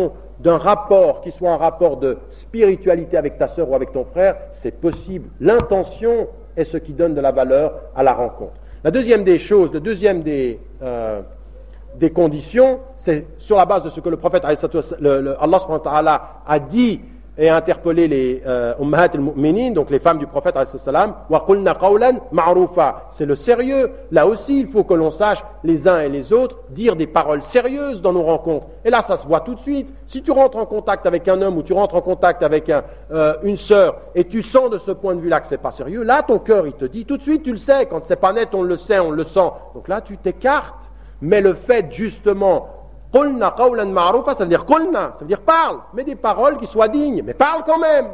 d'un rapport qui soit un rapport de spiritualité avec ta sœur ou avec ton frère, c'est possible. L'intention est ce qui donne de la valeur à la rencontre. La deuxième des choses, le deuxième des, euh, des conditions, c'est sur la base de ce que le prophète, le, le, Allah subhanahu wa ta'ala a dit et a interpellé les euh, ummahat al-mu'minin, donc les femmes du prophète alayhi salam, wa qulna qawlan ma'rufa. C'est le sérieux. Là aussi, il faut que l'on sache les uns et les autres dire des paroles sérieuses dans nos rencontres. Et là, ça se voit tout de suite. Si tu rentres en contact avec un homme ou tu rentres en contact avec un, euh, une sœur et tu sens de ce point de vue-là que c'est pas sérieux, là, ton cœur, il te dit tout de suite, tu le sais. Quand c'est pas net, on le sait, on le sent. Donc là, tu t'écartes. Mais le fait justement Qulna qawlan ma'rufa, ça veut dire qulna, ça veut dire parle, mais des paroles qui soient dignes, mais parle quand même.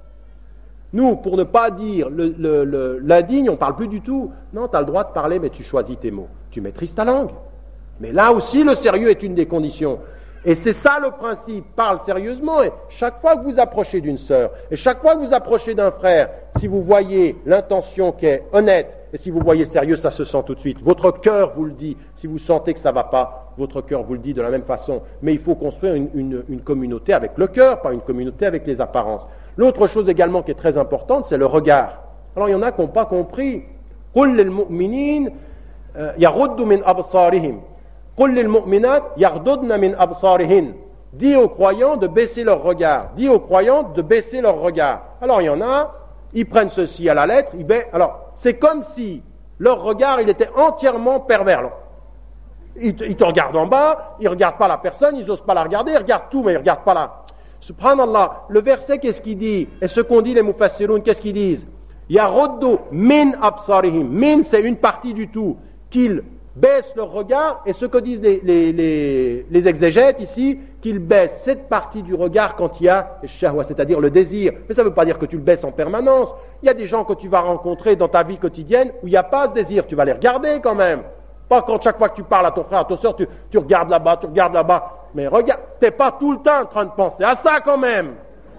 Nous, pour ne pas dire le, le, le, l'indigne, on ne parle plus du tout. Non, tu as le droit de parler, mais tu choisis tes mots. Tu maîtrises ta langue. Mais là aussi, le sérieux est une des conditions. Et c'est ça le principe, parle sérieusement. Et chaque fois que vous approchez d'une sœur, et chaque fois que vous approchez d'un frère, si vous voyez l'intention qui est honnête, et si vous voyez sérieux, ça se sent tout de suite. Votre cœur vous le dit. Si vous sentez que ça ne va pas, votre cœur vous le dit de la même façon. Mais il faut construire une, une, une communauté avec le cœur, pas une communauté avec les apparences. L'autre chose également qui est très importante, c'est le regard. Alors il y en a qui n'ont pas compris. قُلْ لِلْمُؤْمِنِينَ يَغُضُّ مِنْ أَبْصَارِهِمْ قُلْ لِلْمُؤْمِنَاتِ يَغْضُضْنَ مِنْ أَبْصَارِهِنْ. Dis aux croyants de baisser leur regard. Dis aux croyants de baisser leur regard. Alors il y en a, ils prennent ceci à la lettre, ils baissent. Alors c'est comme si leur regard, il était entièrement pervers. Alors, ils, te, ils te regardent en bas, ils ne regardent pas la personne, ils n'osent pas la regarder, ils regardent tout, mais ils ne regardent pas la... Subhanallah, le verset, qu'est-ce qu'il dit? Et ce qu'ont dit les mufassiroun, qu'est-ce qu'ils disent? Yaroddu min absarihim. Min, c'est une partie du tout. Qu'ils baissent leur regard, et ce que disent les, les, les, les exégètes ici, qu'ils baissent cette partie du regard quand il y a shahwa, c'est-à-dire le désir. Mais ça ne veut pas dire que tu le baisses en permanence. Il y a des gens que tu vas rencontrer dans ta vie quotidienne où il n'y a pas ce désir. Tu vas les regarder quand même. Pas quand chaque fois que tu parles à ton frère, à ton soeur, tu, tu regardes là-bas, tu regardes là-bas. Mais regarde, tu n'es pas tout le temps en train de penser à ça quand même.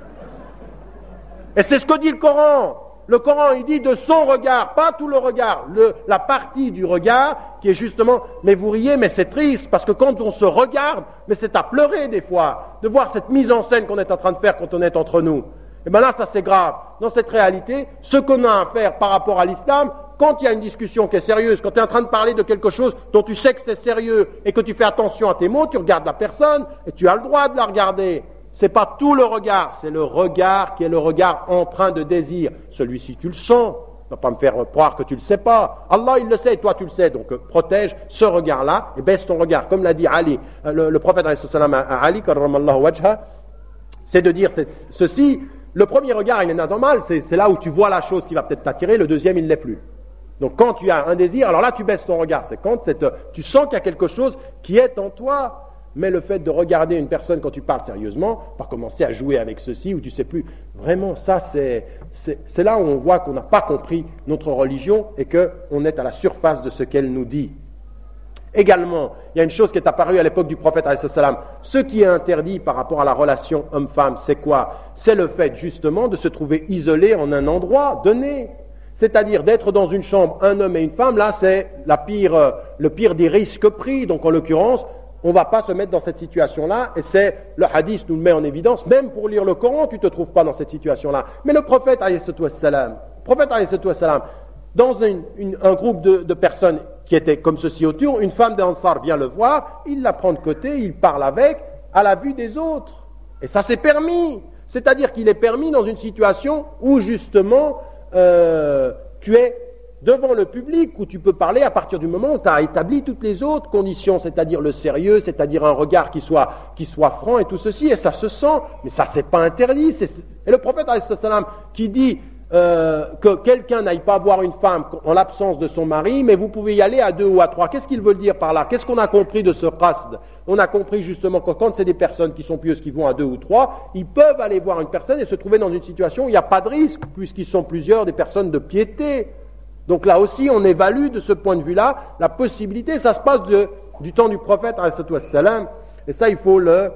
Et c'est ce que dit le Coran. Le Coran, il dit de son regard, pas tout le regard, le, la partie du regard qui est justement, mais vous riez, mais c'est triste, parce que quand on se regarde, mais c'est à pleurer des fois, de voir cette mise en scène qu'on est en train de faire quand on est entre nous. Et bien là, ça c'est grave. Dans cette réalité, ce qu'on a à faire par rapport à l'islam, quand il y a une discussion qui est sérieuse, quand tu es en train de parler de quelque chose dont tu sais que c'est sérieux et que tu fais attention à tes mots, tu regardes la personne et tu as le droit de la regarder. C'est pas tout le regard, c'est le regard qui est le regard empreint de désir. Celui-ci, tu le sens. Tu ne vas pas me faire croire que tu ne le sais pas. Allah, il le sait et toi, tu le sais. Donc, protège ce regard-là et baisse ton regard. Comme l'a dit Ali, le, le prophète alayhi salam à Ali, karramallahu wajha, c'est de dire ceci. Le premier regard, il est normal, c'est, c'est là où tu vois la chose qui va peut-être t'attirer. Le deuxième, il ne l'est plus. Donc, quand tu as un désir, alors là, tu baisses ton regard. C'est quand c'est, tu sens qu'il y a quelque chose qui est en toi. Mais le fait de regarder une personne quand tu parles sérieusement, pas commencer à jouer avec ceci ou tu sais plus, vraiment ça c'est, c'est, c'est là où on voit qu'on n'a pas compris notre religion et qu'on est à la surface de ce qu'elle nous dit. Également, il y a une chose qui est apparue à l'époque du prophète alayhi salam. Ce qui est interdit par rapport à la relation homme-femme, c'est quoi? C'est le fait justement de se trouver isolé en un endroit donné. C'est-à-dire d'être dans une chambre, un homme et une femme, là c'est la pire, le pire des risques pris. Donc en l'occurrence, on ne va pas se mettre dans cette situation-là, et c'est, le hadith nous le met en évidence, même pour lire le Coran, tu ne te trouves pas dans cette situation-là. Mais le prophète, alayhi salam, prophète, alayhi salam, dans une, une, un groupe de, de personnes qui étaient comme ceci autour, une femme d'Ansar vient le voir, il la prend de côté, il parle avec, à la vue des autres. Et ça c'est permis. C'est-à-dire qu'il est permis dans une situation où justement, euh, tu es devant le public, où tu peux parler à partir du moment où tu as établi toutes les autres conditions, c'est-à-dire le sérieux, c'est-à-dire un regard qui soit, qui soit franc et tout ceci, et ça se sent, mais ça c'est pas interdit. C'est... Et le prophète alayhi salam qui dit euh, que quelqu'un n'aille pas voir une femme en l'absence de son mari, mais vous pouvez y aller à deux ou à trois. Qu'est-ce qu'il veut dire par là? Qu'est-ce qu'on a compris de ce qasd? On a compris justement que quand c'est des personnes qui sont pieuses qui vont à deux ou trois, ils peuvent aller voir une personne et se trouver dans une situation où il n'y a pas de risque, puisqu'ils sont plusieurs des personnes de piété. Donc là aussi, on évalue de ce point de vue-là la possibilité. Ça se passe de, du temps du prophète, alayhi salam, et ça, il faut le,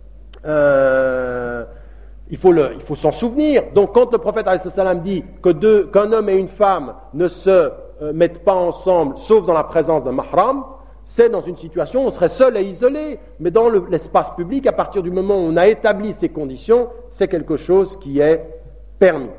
euh, il faut le, il faut s'en souvenir. Donc, quand le prophète, alayhi salam, dit que deux, qu'un homme et une femme ne se euh, mettent pas ensemble, sauf dans la présence d'un mahram, c'est dans une situation où on serait seul et isolé. Mais dans le, l'espace public, à partir du moment où on a établi ces conditions, c'est quelque chose qui est permis.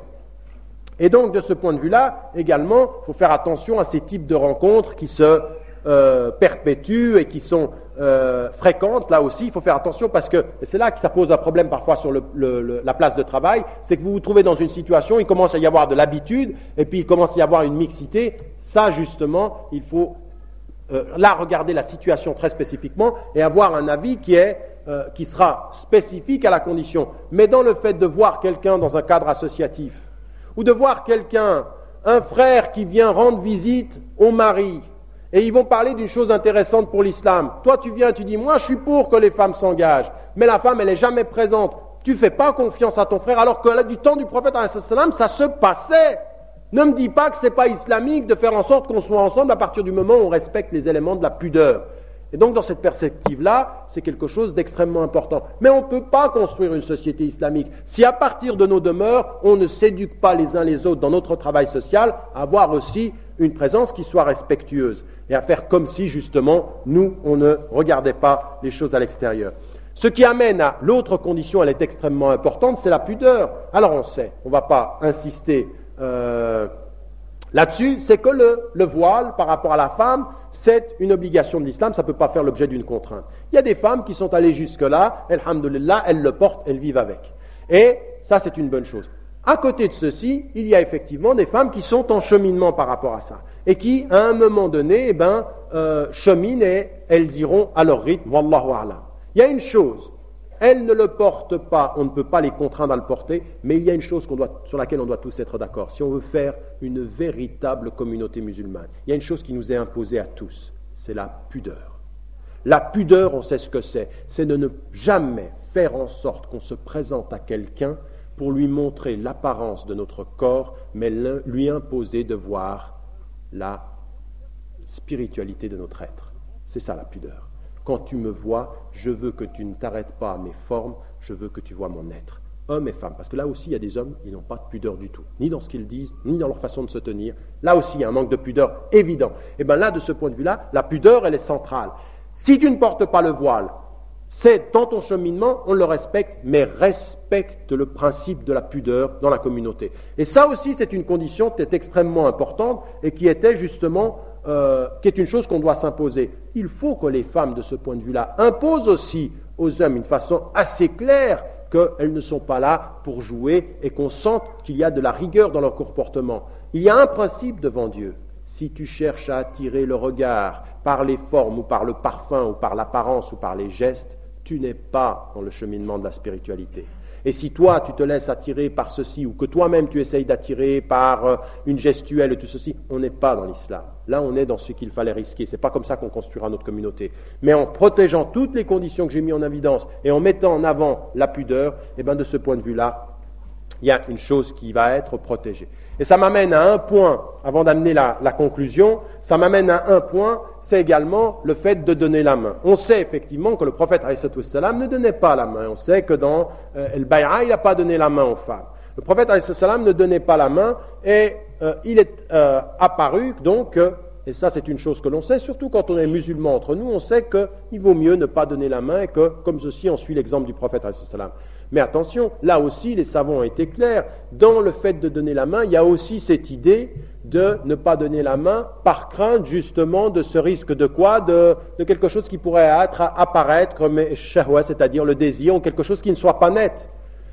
Et donc, de ce point de vue-là, également, il faut faire attention à ces types de rencontres qui se euh, perpétuent et qui sont euh, fréquentes. Là aussi, il faut faire attention parce que, et c'est là que ça pose un problème parfois sur le, le, le, la place de travail, c'est que vous vous trouvez dans une situation, il commence à y avoir de l'habitude, et puis il commence à y avoir une mixité. Ça, justement, il faut euh, là regarder la situation très spécifiquement et avoir un avis qui est euh, qui sera spécifique à la condition. Mais dans le fait de voir quelqu'un dans un cadre associatif, ou de voir quelqu'un, un frère qui vient rendre visite au mari, et ils vont parler d'une chose intéressante pour l'islam. Toi, tu viens, tu dis, moi, je suis pour que les femmes s'engagent, mais la femme, elle n'est jamais présente. Tu ne fais pas confiance à ton frère, alors que là, du temps du prophète, ça se passait. Ne me dis pas que ce n'est pas islamique de faire en sorte qu'on soit ensemble à partir du moment où on respecte les éléments de la pudeur. Et donc, dans cette perspective-là, c'est quelque chose d'extrêmement important. Mais on ne peut pas construire une société islamique si à partir de nos demeures, on ne s'éduque pas les uns les autres dans notre travail social, à avoir aussi une présence qui soit respectueuse et à faire comme si, justement, nous, on ne regardait pas les choses à l'extérieur. Ce qui amène à l'autre condition, elle est extrêmement importante, c'est la pudeur. Alors, on sait, on ne va pas insister euh, là-dessus, c'est que le, le voile, par rapport à la femme, c'est une obligation de l'islam, ça ne peut pas faire l'objet d'une contrainte. Il y a des femmes qui sont allées jusque-là, alhamdoulilah, elles le portent, elles vivent avec. Et ça, c'est une bonne chose. À côté de ceci, il y a effectivement des femmes qui sont en cheminement par rapport à ça, et qui, à un moment donné, eh ben, euh, cheminent et elles iront à leur rythme, wallahu a'lam. Il y a une chose, elles ne le portent pas, on ne peut pas les contraindre à le porter, mais il y a une chose qu'on doit, sur laquelle on doit tous être d'accord. Si on veut faire une véritable communauté musulmane, il y a une chose qui nous est imposée à tous, c'est la pudeur. La pudeur, on sait ce que c'est, c'est de ne jamais faire en sorte qu'on se présente à quelqu'un pour lui montrer l'apparence de notre corps, mais lui imposer de voir la spiritualité de notre être. C'est ça la pudeur. Quand tu me vois, je veux que tu ne t'arrêtes pas à mes formes, je veux que tu vois mon être. Hommes et femmes, parce que là aussi il y a des hommes, ils n'ont pas de pudeur du tout, ni dans ce qu'ils disent, ni dans leur façon de se tenir. Là aussi il y a un manque de pudeur évident. Et bien là, de ce point de vue-là, la pudeur, elle est centrale. Si tu ne portes pas le voile, c'est dans ton cheminement, on le respecte, mais respecte le principe de la pudeur dans la communauté. Et ça aussi, c'est une condition qui est extrêmement importante et qui était justement, euh, qui est une chose qu'on doit s'imposer. Il faut que les femmes, de ce point de vue-là, imposent aussi aux hommes une façon assez claire qu'elles ne sont pas là pour jouer et qu'on sente qu'il y a de la rigueur dans leur comportement. Il y a un principe devant Dieu. Si tu cherches à attirer le regard par les formes ou par le parfum ou par l'apparence ou par les gestes, tu n'es pas dans le cheminement de la spiritualité. Et si toi, tu te laisses attirer par ceci, ou que toi-même tu essayes d'attirer par une gestuelle et tout ceci, on n'est pas dans l'islam. Là, on est dans ce qu'il fallait risquer. Ce n'est pas comme ça qu'on construira notre communauté. Mais en protégeant toutes les conditions que j'ai mises en évidence et en mettant en avant la pudeur, et bien de ce point de vue-là, il y a une chose qui va être protégée. Et ça m'amène à un point, avant d'amener la, la conclusion, ça m'amène à un point, c'est également le fait de donner la main. On sait effectivement que le prophète alayhi salam ne donnait pas la main. On sait que dans euh, El Bay'a, il n'a pas donné la main aux femmes. Le prophète alayhi salam ne donnait pas la main et euh, il est euh, apparu donc, euh, et ça c'est une chose que l'on sait, surtout quand on est musulman entre nous, on sait qu'il vaut mieux ne pas donner la main et que, comme ceci, on suit l'exemple du prophète alayhi salam. Mais attention, là aussi, les savants ont été clairs. Dans le fait de donner la main, il y a aussi cette idée de ne pas donner la main par crainte justement de ce risque de quoi de, de quelque chose qui pourrait être, apparaître comme shahwa, c'est-à-dire le désir, ou quelque chose qui ne soit pas net.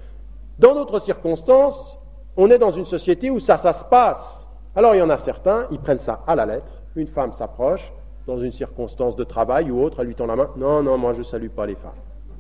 Dans d'autres circonstances, on est dans une société où ça, ça se passe. Alors il y en a certains, ils prennent ça à la lettre. Une femme s'approche, dans une circonstance de travail ou autre, elle lui tend la main. Non, non, moi je ne salue pas les femmes.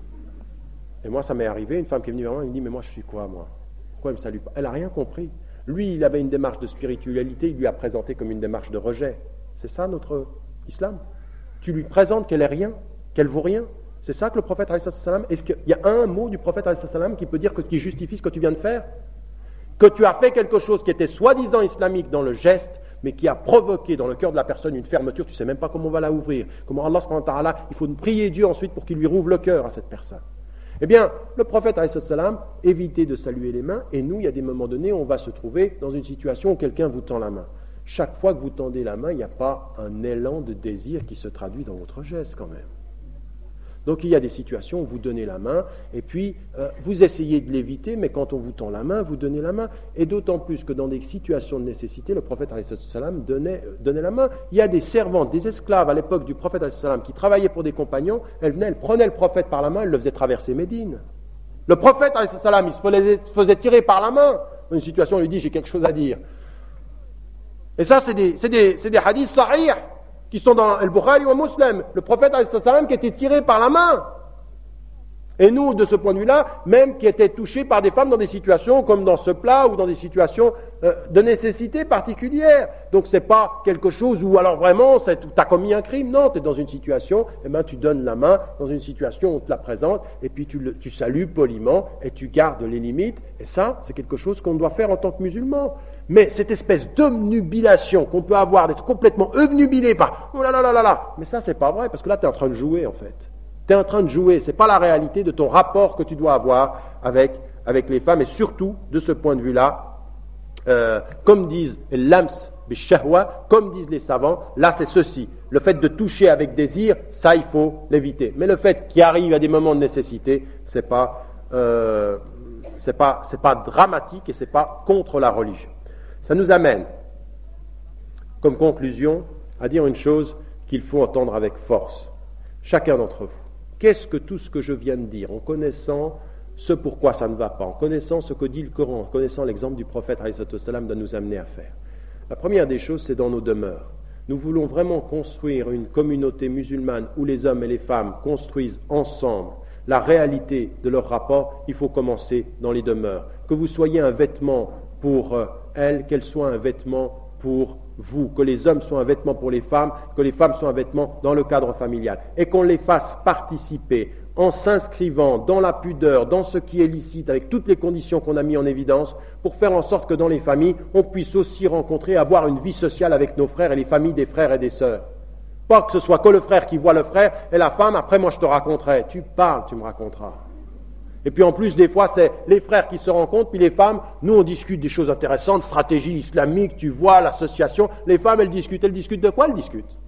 Et moi, ça m'est arrivé, une femme qui est venue vers moi, elle me dit, mais moi, je suis quoi, moi? Pourquoi elle ne me salue pas? Elle n'a rien compris. Lui, il avait une démarche de spiritualité, il lui a présenté comme une démarche de rejet. C'est ça, notre islam? Tu lui présentes qu'elle est rien, qu'elle vaut rien. C'est ça que le prophète, alayhi salam, est-ce qu'il y a un mot du prophète, alayhi salam, qui peut dire que, qui justifie ce que tu viens de faire? Que tu as fait quelque chose qui était soi-disant islamique dans le geste, mais qui a provoqué dans le cœur de la personne une fermeture, tu ne sais même pas comment on va la ouvrir. Comment Allah, subhanahu wa ta'ala, il faut prier Dieu ensuite pour qu'il lui rouvre le cœur à cette personne. Eh bien, le prophète, alayhi salam, évitait de saluer les mains, et nous, il y a des moments donnés où on va se trouver dans une situation où quelqu'un vous tend la main. chaque fois que vous tendez la main, il n'y a pas un élan de désir qui se traduit dans votre geste quand même. Donc il y a des situations où vous donnez la main, et puis euh, vous essayez de l'éviter, mais quand on vous tend la main, vous donnez la main. Et d'autant plus que dans des situations de nécessité, le prophète alayhi salam donnait, donnait la main. Il y a des servantes, des esclaves à l'époque du prophète alayhi salam qui travaillaient pour des compagnons, elles venaient, elles prenaient le prophète par la main, elles le faisaient traverser Médine. Le prophète alayhi salam, il se faisait, se faisait tirer par la main. Dans une situation, on lui dit, j'ai quelque chose à dire. Et ça, c'est des, c'est des, c'est des hadiths sahih, qui sont dans Al-Bukhari ou Muslim, le prophète alayhi salam qui était tiré par la main. Et nous, de ce point de vue-là, même qui étaient touchés par des femmes dans des situations comme dans ce plat ou dans des situations euh, de nécessité particulière. Donc c'est pas quelque chose où alors vraiment tu as commis un crime, non, tu es dans une situation, et ben tu donnes la main dans une situation où on te la présente, et puis tu, le, tu salues poliment, et tu gardes les limites, et ça, c'est quelque chose qu'on doit faire en tant que musulman. Mais cette espèce d'obnubilation qu'on peut avoir, d'être complètement obnubilé par « oh là là là là là », mais ça c'est pas vrai, parce que là tu es en train de jouer en fait. Tu es en train de jouer, ce n'est pas la réalité de ton rapport que tu dois avoir avec, avec les femmes, et surtout, de ce point de vue-là, euh, comme disent l'ams bishahwa, comme disent les savants, là c'est ceci, le fait de toucher avec désir, ça il faut l'éviter. Mais le fait qu'il arrive à des moments de nécessité, ce n'est pas, euh, c'est pas, c'est pas dramatique et ce n'est pas contre la religion. Ça nous amène, comme conclusion, à dire une chose qu'il faut entendre avec force, chacun d'entre vous. Qu'est-ce que tout ce que je viens de dire, en connaissant ce pourquoi ça ne va pas, en connaissant ce que dit le Coran, en connaissant l'exemple du prophète alayhi salam, doit nous amener à faire? La première des choses, c'est dans nos demeures. Nous voulons vraiment construire une communauté musulmane où les hommes et les femmes construisent ensemble la réalité de leur rapport. Il faut commencer dans les demeures. Que vous soyez un vêtement pour elles, qu'elles soient un vêtement pour vous, que les hommes soient un vêtement pour les femmes, que les femmes soient un vêtement dans le cadre familial, et qu'on les fasse participer en s'inscrivant dans la pudeur, dans ce qui est licite, avec toutes les conditions qu'on a mis en évidence, pour faire en sorte que dans les familles, on puisse aussi rencontrer, avoir une vie sociale avec nos frères et les familles des frères et des sœurs. Pas que ce soit que le frère qui voit le frère et la femme, après moi je te raconterai. Tu parles, tu me raconteras. Et puis en plus, des fois, c'est les frères qui se rencontrent, puis les femmes, nous on discute des choses intéressantes, stratégie islamique, tu vois, l'association. Les femmes, elles discutent. Elles discutent de quoi? Elles discutent.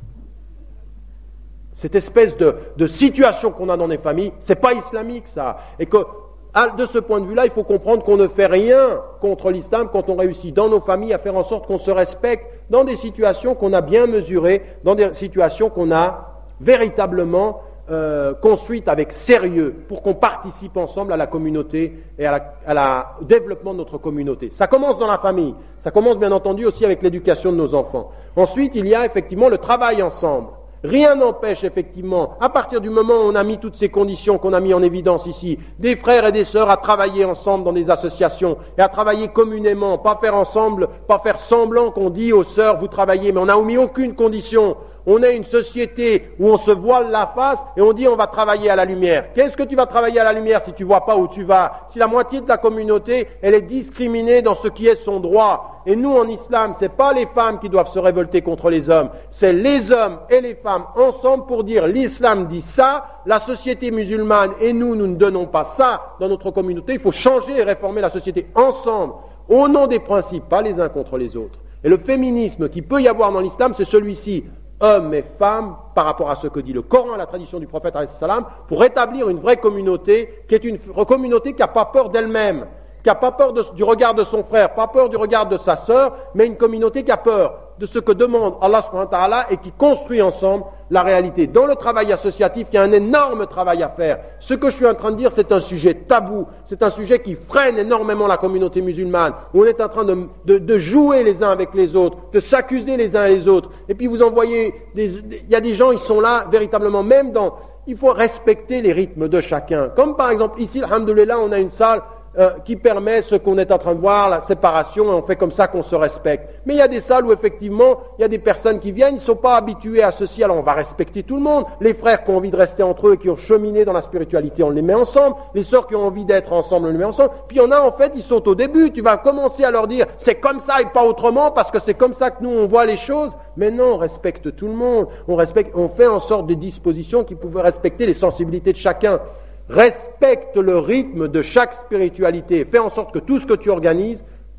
Cette espèce de, de situation qu'on a dans les familles, c'est pas islamique ça. Et que, de ce point de vue-là, il faut comprendre qu'on ne fait rien contre l'islam quand on réussit dans nos familles à faire en sorte qu'on se respecte dans des situations qu'on a bien mesurées, dans des situations qu'on a véritablement Euh, construite avec sérieux pour qu'on participe ensemble à la communauté et à la, à la, au développement de notre communauté. Ça commence dans la famille, ça commence bien entendu aussi avec l'éducation de nos enfants. Ensuite, il y a effectivement le travail ensemble. Rien n'empêche effectivement, à partir du moment où on a mis toutes ces conditions qu'on a mis en évidence ici, des frères et des sœurs à travailler ensemble dans des associations et à travailler communément, pas faire ensemble, pas faire semblant qu'on dit aux sœurs vous travaillez, mais on n'a omis aucune condition. On est une société où on se voile la face et on dit on va travailler à la lumière. Qu'est-ce que tu vas travailler à la lumière si tu ne vois pas où tu vas? Si la moitié de la communauté, elle est discriminée dans ce qui est son droit. Et nous, en islam, ce n'est pas les femmes qui doivent se révolter contre les hommes. C'est les hommes et les femmes ensemble pour dire l'islam dit ça, la société musulmane et nous, nous ne donnons pas ça dans notre communauté. Il faut changer et réformer la société ensemble, au nom des principes, pas les uns contre les autres. Et le féminisme qui peut y avoir dans l'islam, c'est celui-ci. Hommes et femmes, par rapport à ce que dit le Coran et la tradition du prophète alayhi salam, pour établir une vraie communauté, qui est une communauté qui n'a pas peur d'elle-même, qui n'a pas peur de, du regard de son frère, pas peur du regard de sa sœur, mais une communauté qui a peur de ce que demande Allah subhanahu wa ta'ala et qui construit ensemble la réalité. Dans le travail associatif, il y a un énorme travail à faire. Ce que je suis en train de dire, c'est un sujet tabou, c'est un sujet qui freine énormément la communauté musulmane, où on est en train de, de, de jouer les uns avec les autres, de s'accuser les uns les autres. Et puis vous en voyez, des, des, il y a des gens, ils sont là véritablement, même dans... Il faut respecter les rythmes de chacun. Comme par exemple, ici, alhamdoulilah, on a une salle Euh, qui permet ce qu'on est en train de voir, la séparation, et on fait comme ça qu'on se respecte. Mais il y a des salles où effectivement, il y a des personnes qui viennent, ils ne sont pas habitués à ceci, alors on va respecter tout le monde. Les frères qui ont envie de rester entre eux et qui ont cheminé dans la spiritualité, on les met ensemble. Les sœurs qui ont envie d'être ensemble, on les met ensemble. Puis il y en a en fait, ils sont au début, tu vas commencer à leur dire, c'est comme ça et pas autrement, parce que c'est comme ça que nous on voit les choses. Mais non, on respecte tout le monde, on, respecte, on fait en sorte des dispositions qui pouvaient respecter les sensibilités de chacun. Respecte le rythme de chaque spiritualité. Fais en sorte que tout ce que tu organises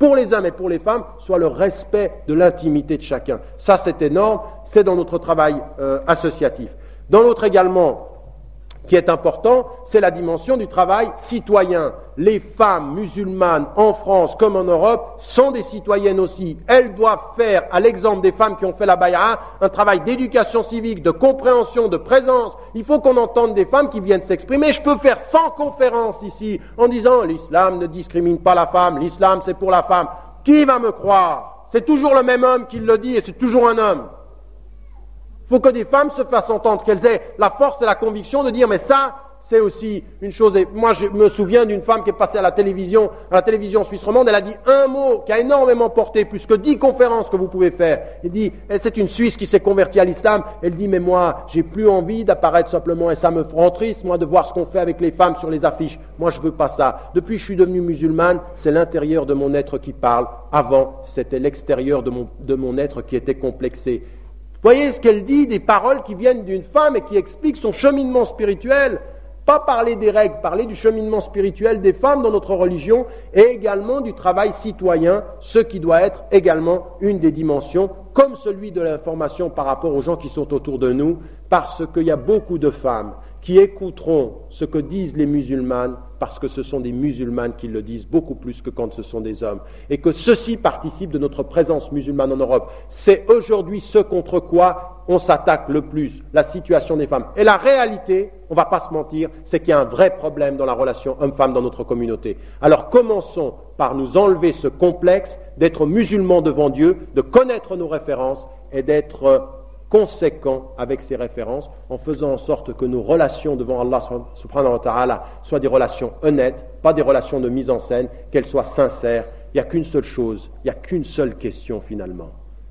pour les hommes et pour les femmes, soit le respect de l'intimité de chacun. Ça, c'est énorme, c'est dans notre travail euh, associatif. Dans l'autre également, qui est important, c'est la dimension du travail citoyen. Les femmes musulmanes en France comme en Europe sont des citoyennes aussi. Elles doivent faire, à l'exemple des femmes qui ont fait la bay'a, un travail d'éducation civique, de compréhension, de présence. Il faut qu'on entende des femmes qui viennent s'exprimer. Je peux faire cent conférences ici en disant l'islam ne discrimine pas la femme, l'islam c'est pour la femme. Qui va me croire? C'est toujours le même homme qui le dit et c'est toujours un homme. Il faut que des femmes se fassent entendre, qu'elles aient la force et la conviction de dire mais ça, c'est aussi une chose. Et moi, je me souviens d'une femme qui est passée à la télévision, à la télévision suisse romande, elle a dit un mot qui a énormément porté, plus que dix conférences que vous pouvez faire. Elle dit, et c'est une Suisse qui s'est convertie à l'islam, elle dit mais moi, j'ai plus envie d'apparaître simplement et ça me rend triste, moi, de voir ce qu'on fait avec les femmes sur les affiches. Moi, je veux pas ça. Depuis que je suis devenue musulmane, c'est l'intérieur de mon être qui parle. Avant, c'était l'extérieur de mon, de mon être qui était complexé. Voyez ce qu'elle dit, des paroles qui viennent d'une femme et qui expliquent son cheminement spirituel. Pas parler des règles, parler du cheminement spirituel des femmes dans notre religion et également du travail citoyen, ce qui doit être également une des dimensions, comme celui de l'information par rapport aux gens qui sont autour de nous, parce qu'il y a beaucoup de femmes qui écouteront ce que disent les musulmanes, parce que ce sont des musulmanes qui le disent beaucoup plus que quand ce sont des hommes. Et que ceci participe de notre présence musulmane en Europe. C'est aujourd'hui ce contre quoi on s'attaque le plus, la situation des femmes. Et la réalité, on ne va pas se mentir, c'est qu'il y a un vrai problème dans la relation homme-femme dans notre communauté. Alors commençons par nous enlever ce complexe d'être musulmans devant Dieu, de connaître nos références et d'être conséquent avec ces références, en faisant en sorte que nos relations devant Allah subhanahu wa ta'ala soient des relations honnêtes, pas des relations de mise en scène, qu'elles soient sincères. Il n'y a qu'une seule chose, il n'y a qu'une seule question finalement.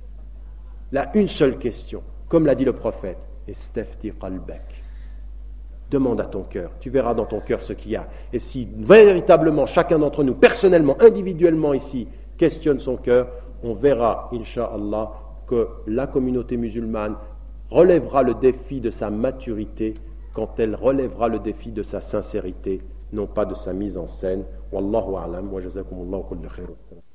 Là, une seule question, comme l'a dit le prophète, istafti qalbak. Demande à ton cœur, tu verras dans ton cœur ce qu'il y a. Et si véritablement chacun d'entre nous, personnellement, individuellement ici, questionne son cœur, on verra, incha'Allah, que la communauté musulmane relèvera le défi de sa maturité quand elle relèvera le défi de sa sincérité, non pas de sa mise en scène. Wallahu a'lam wa jazakumullahu kullu khair.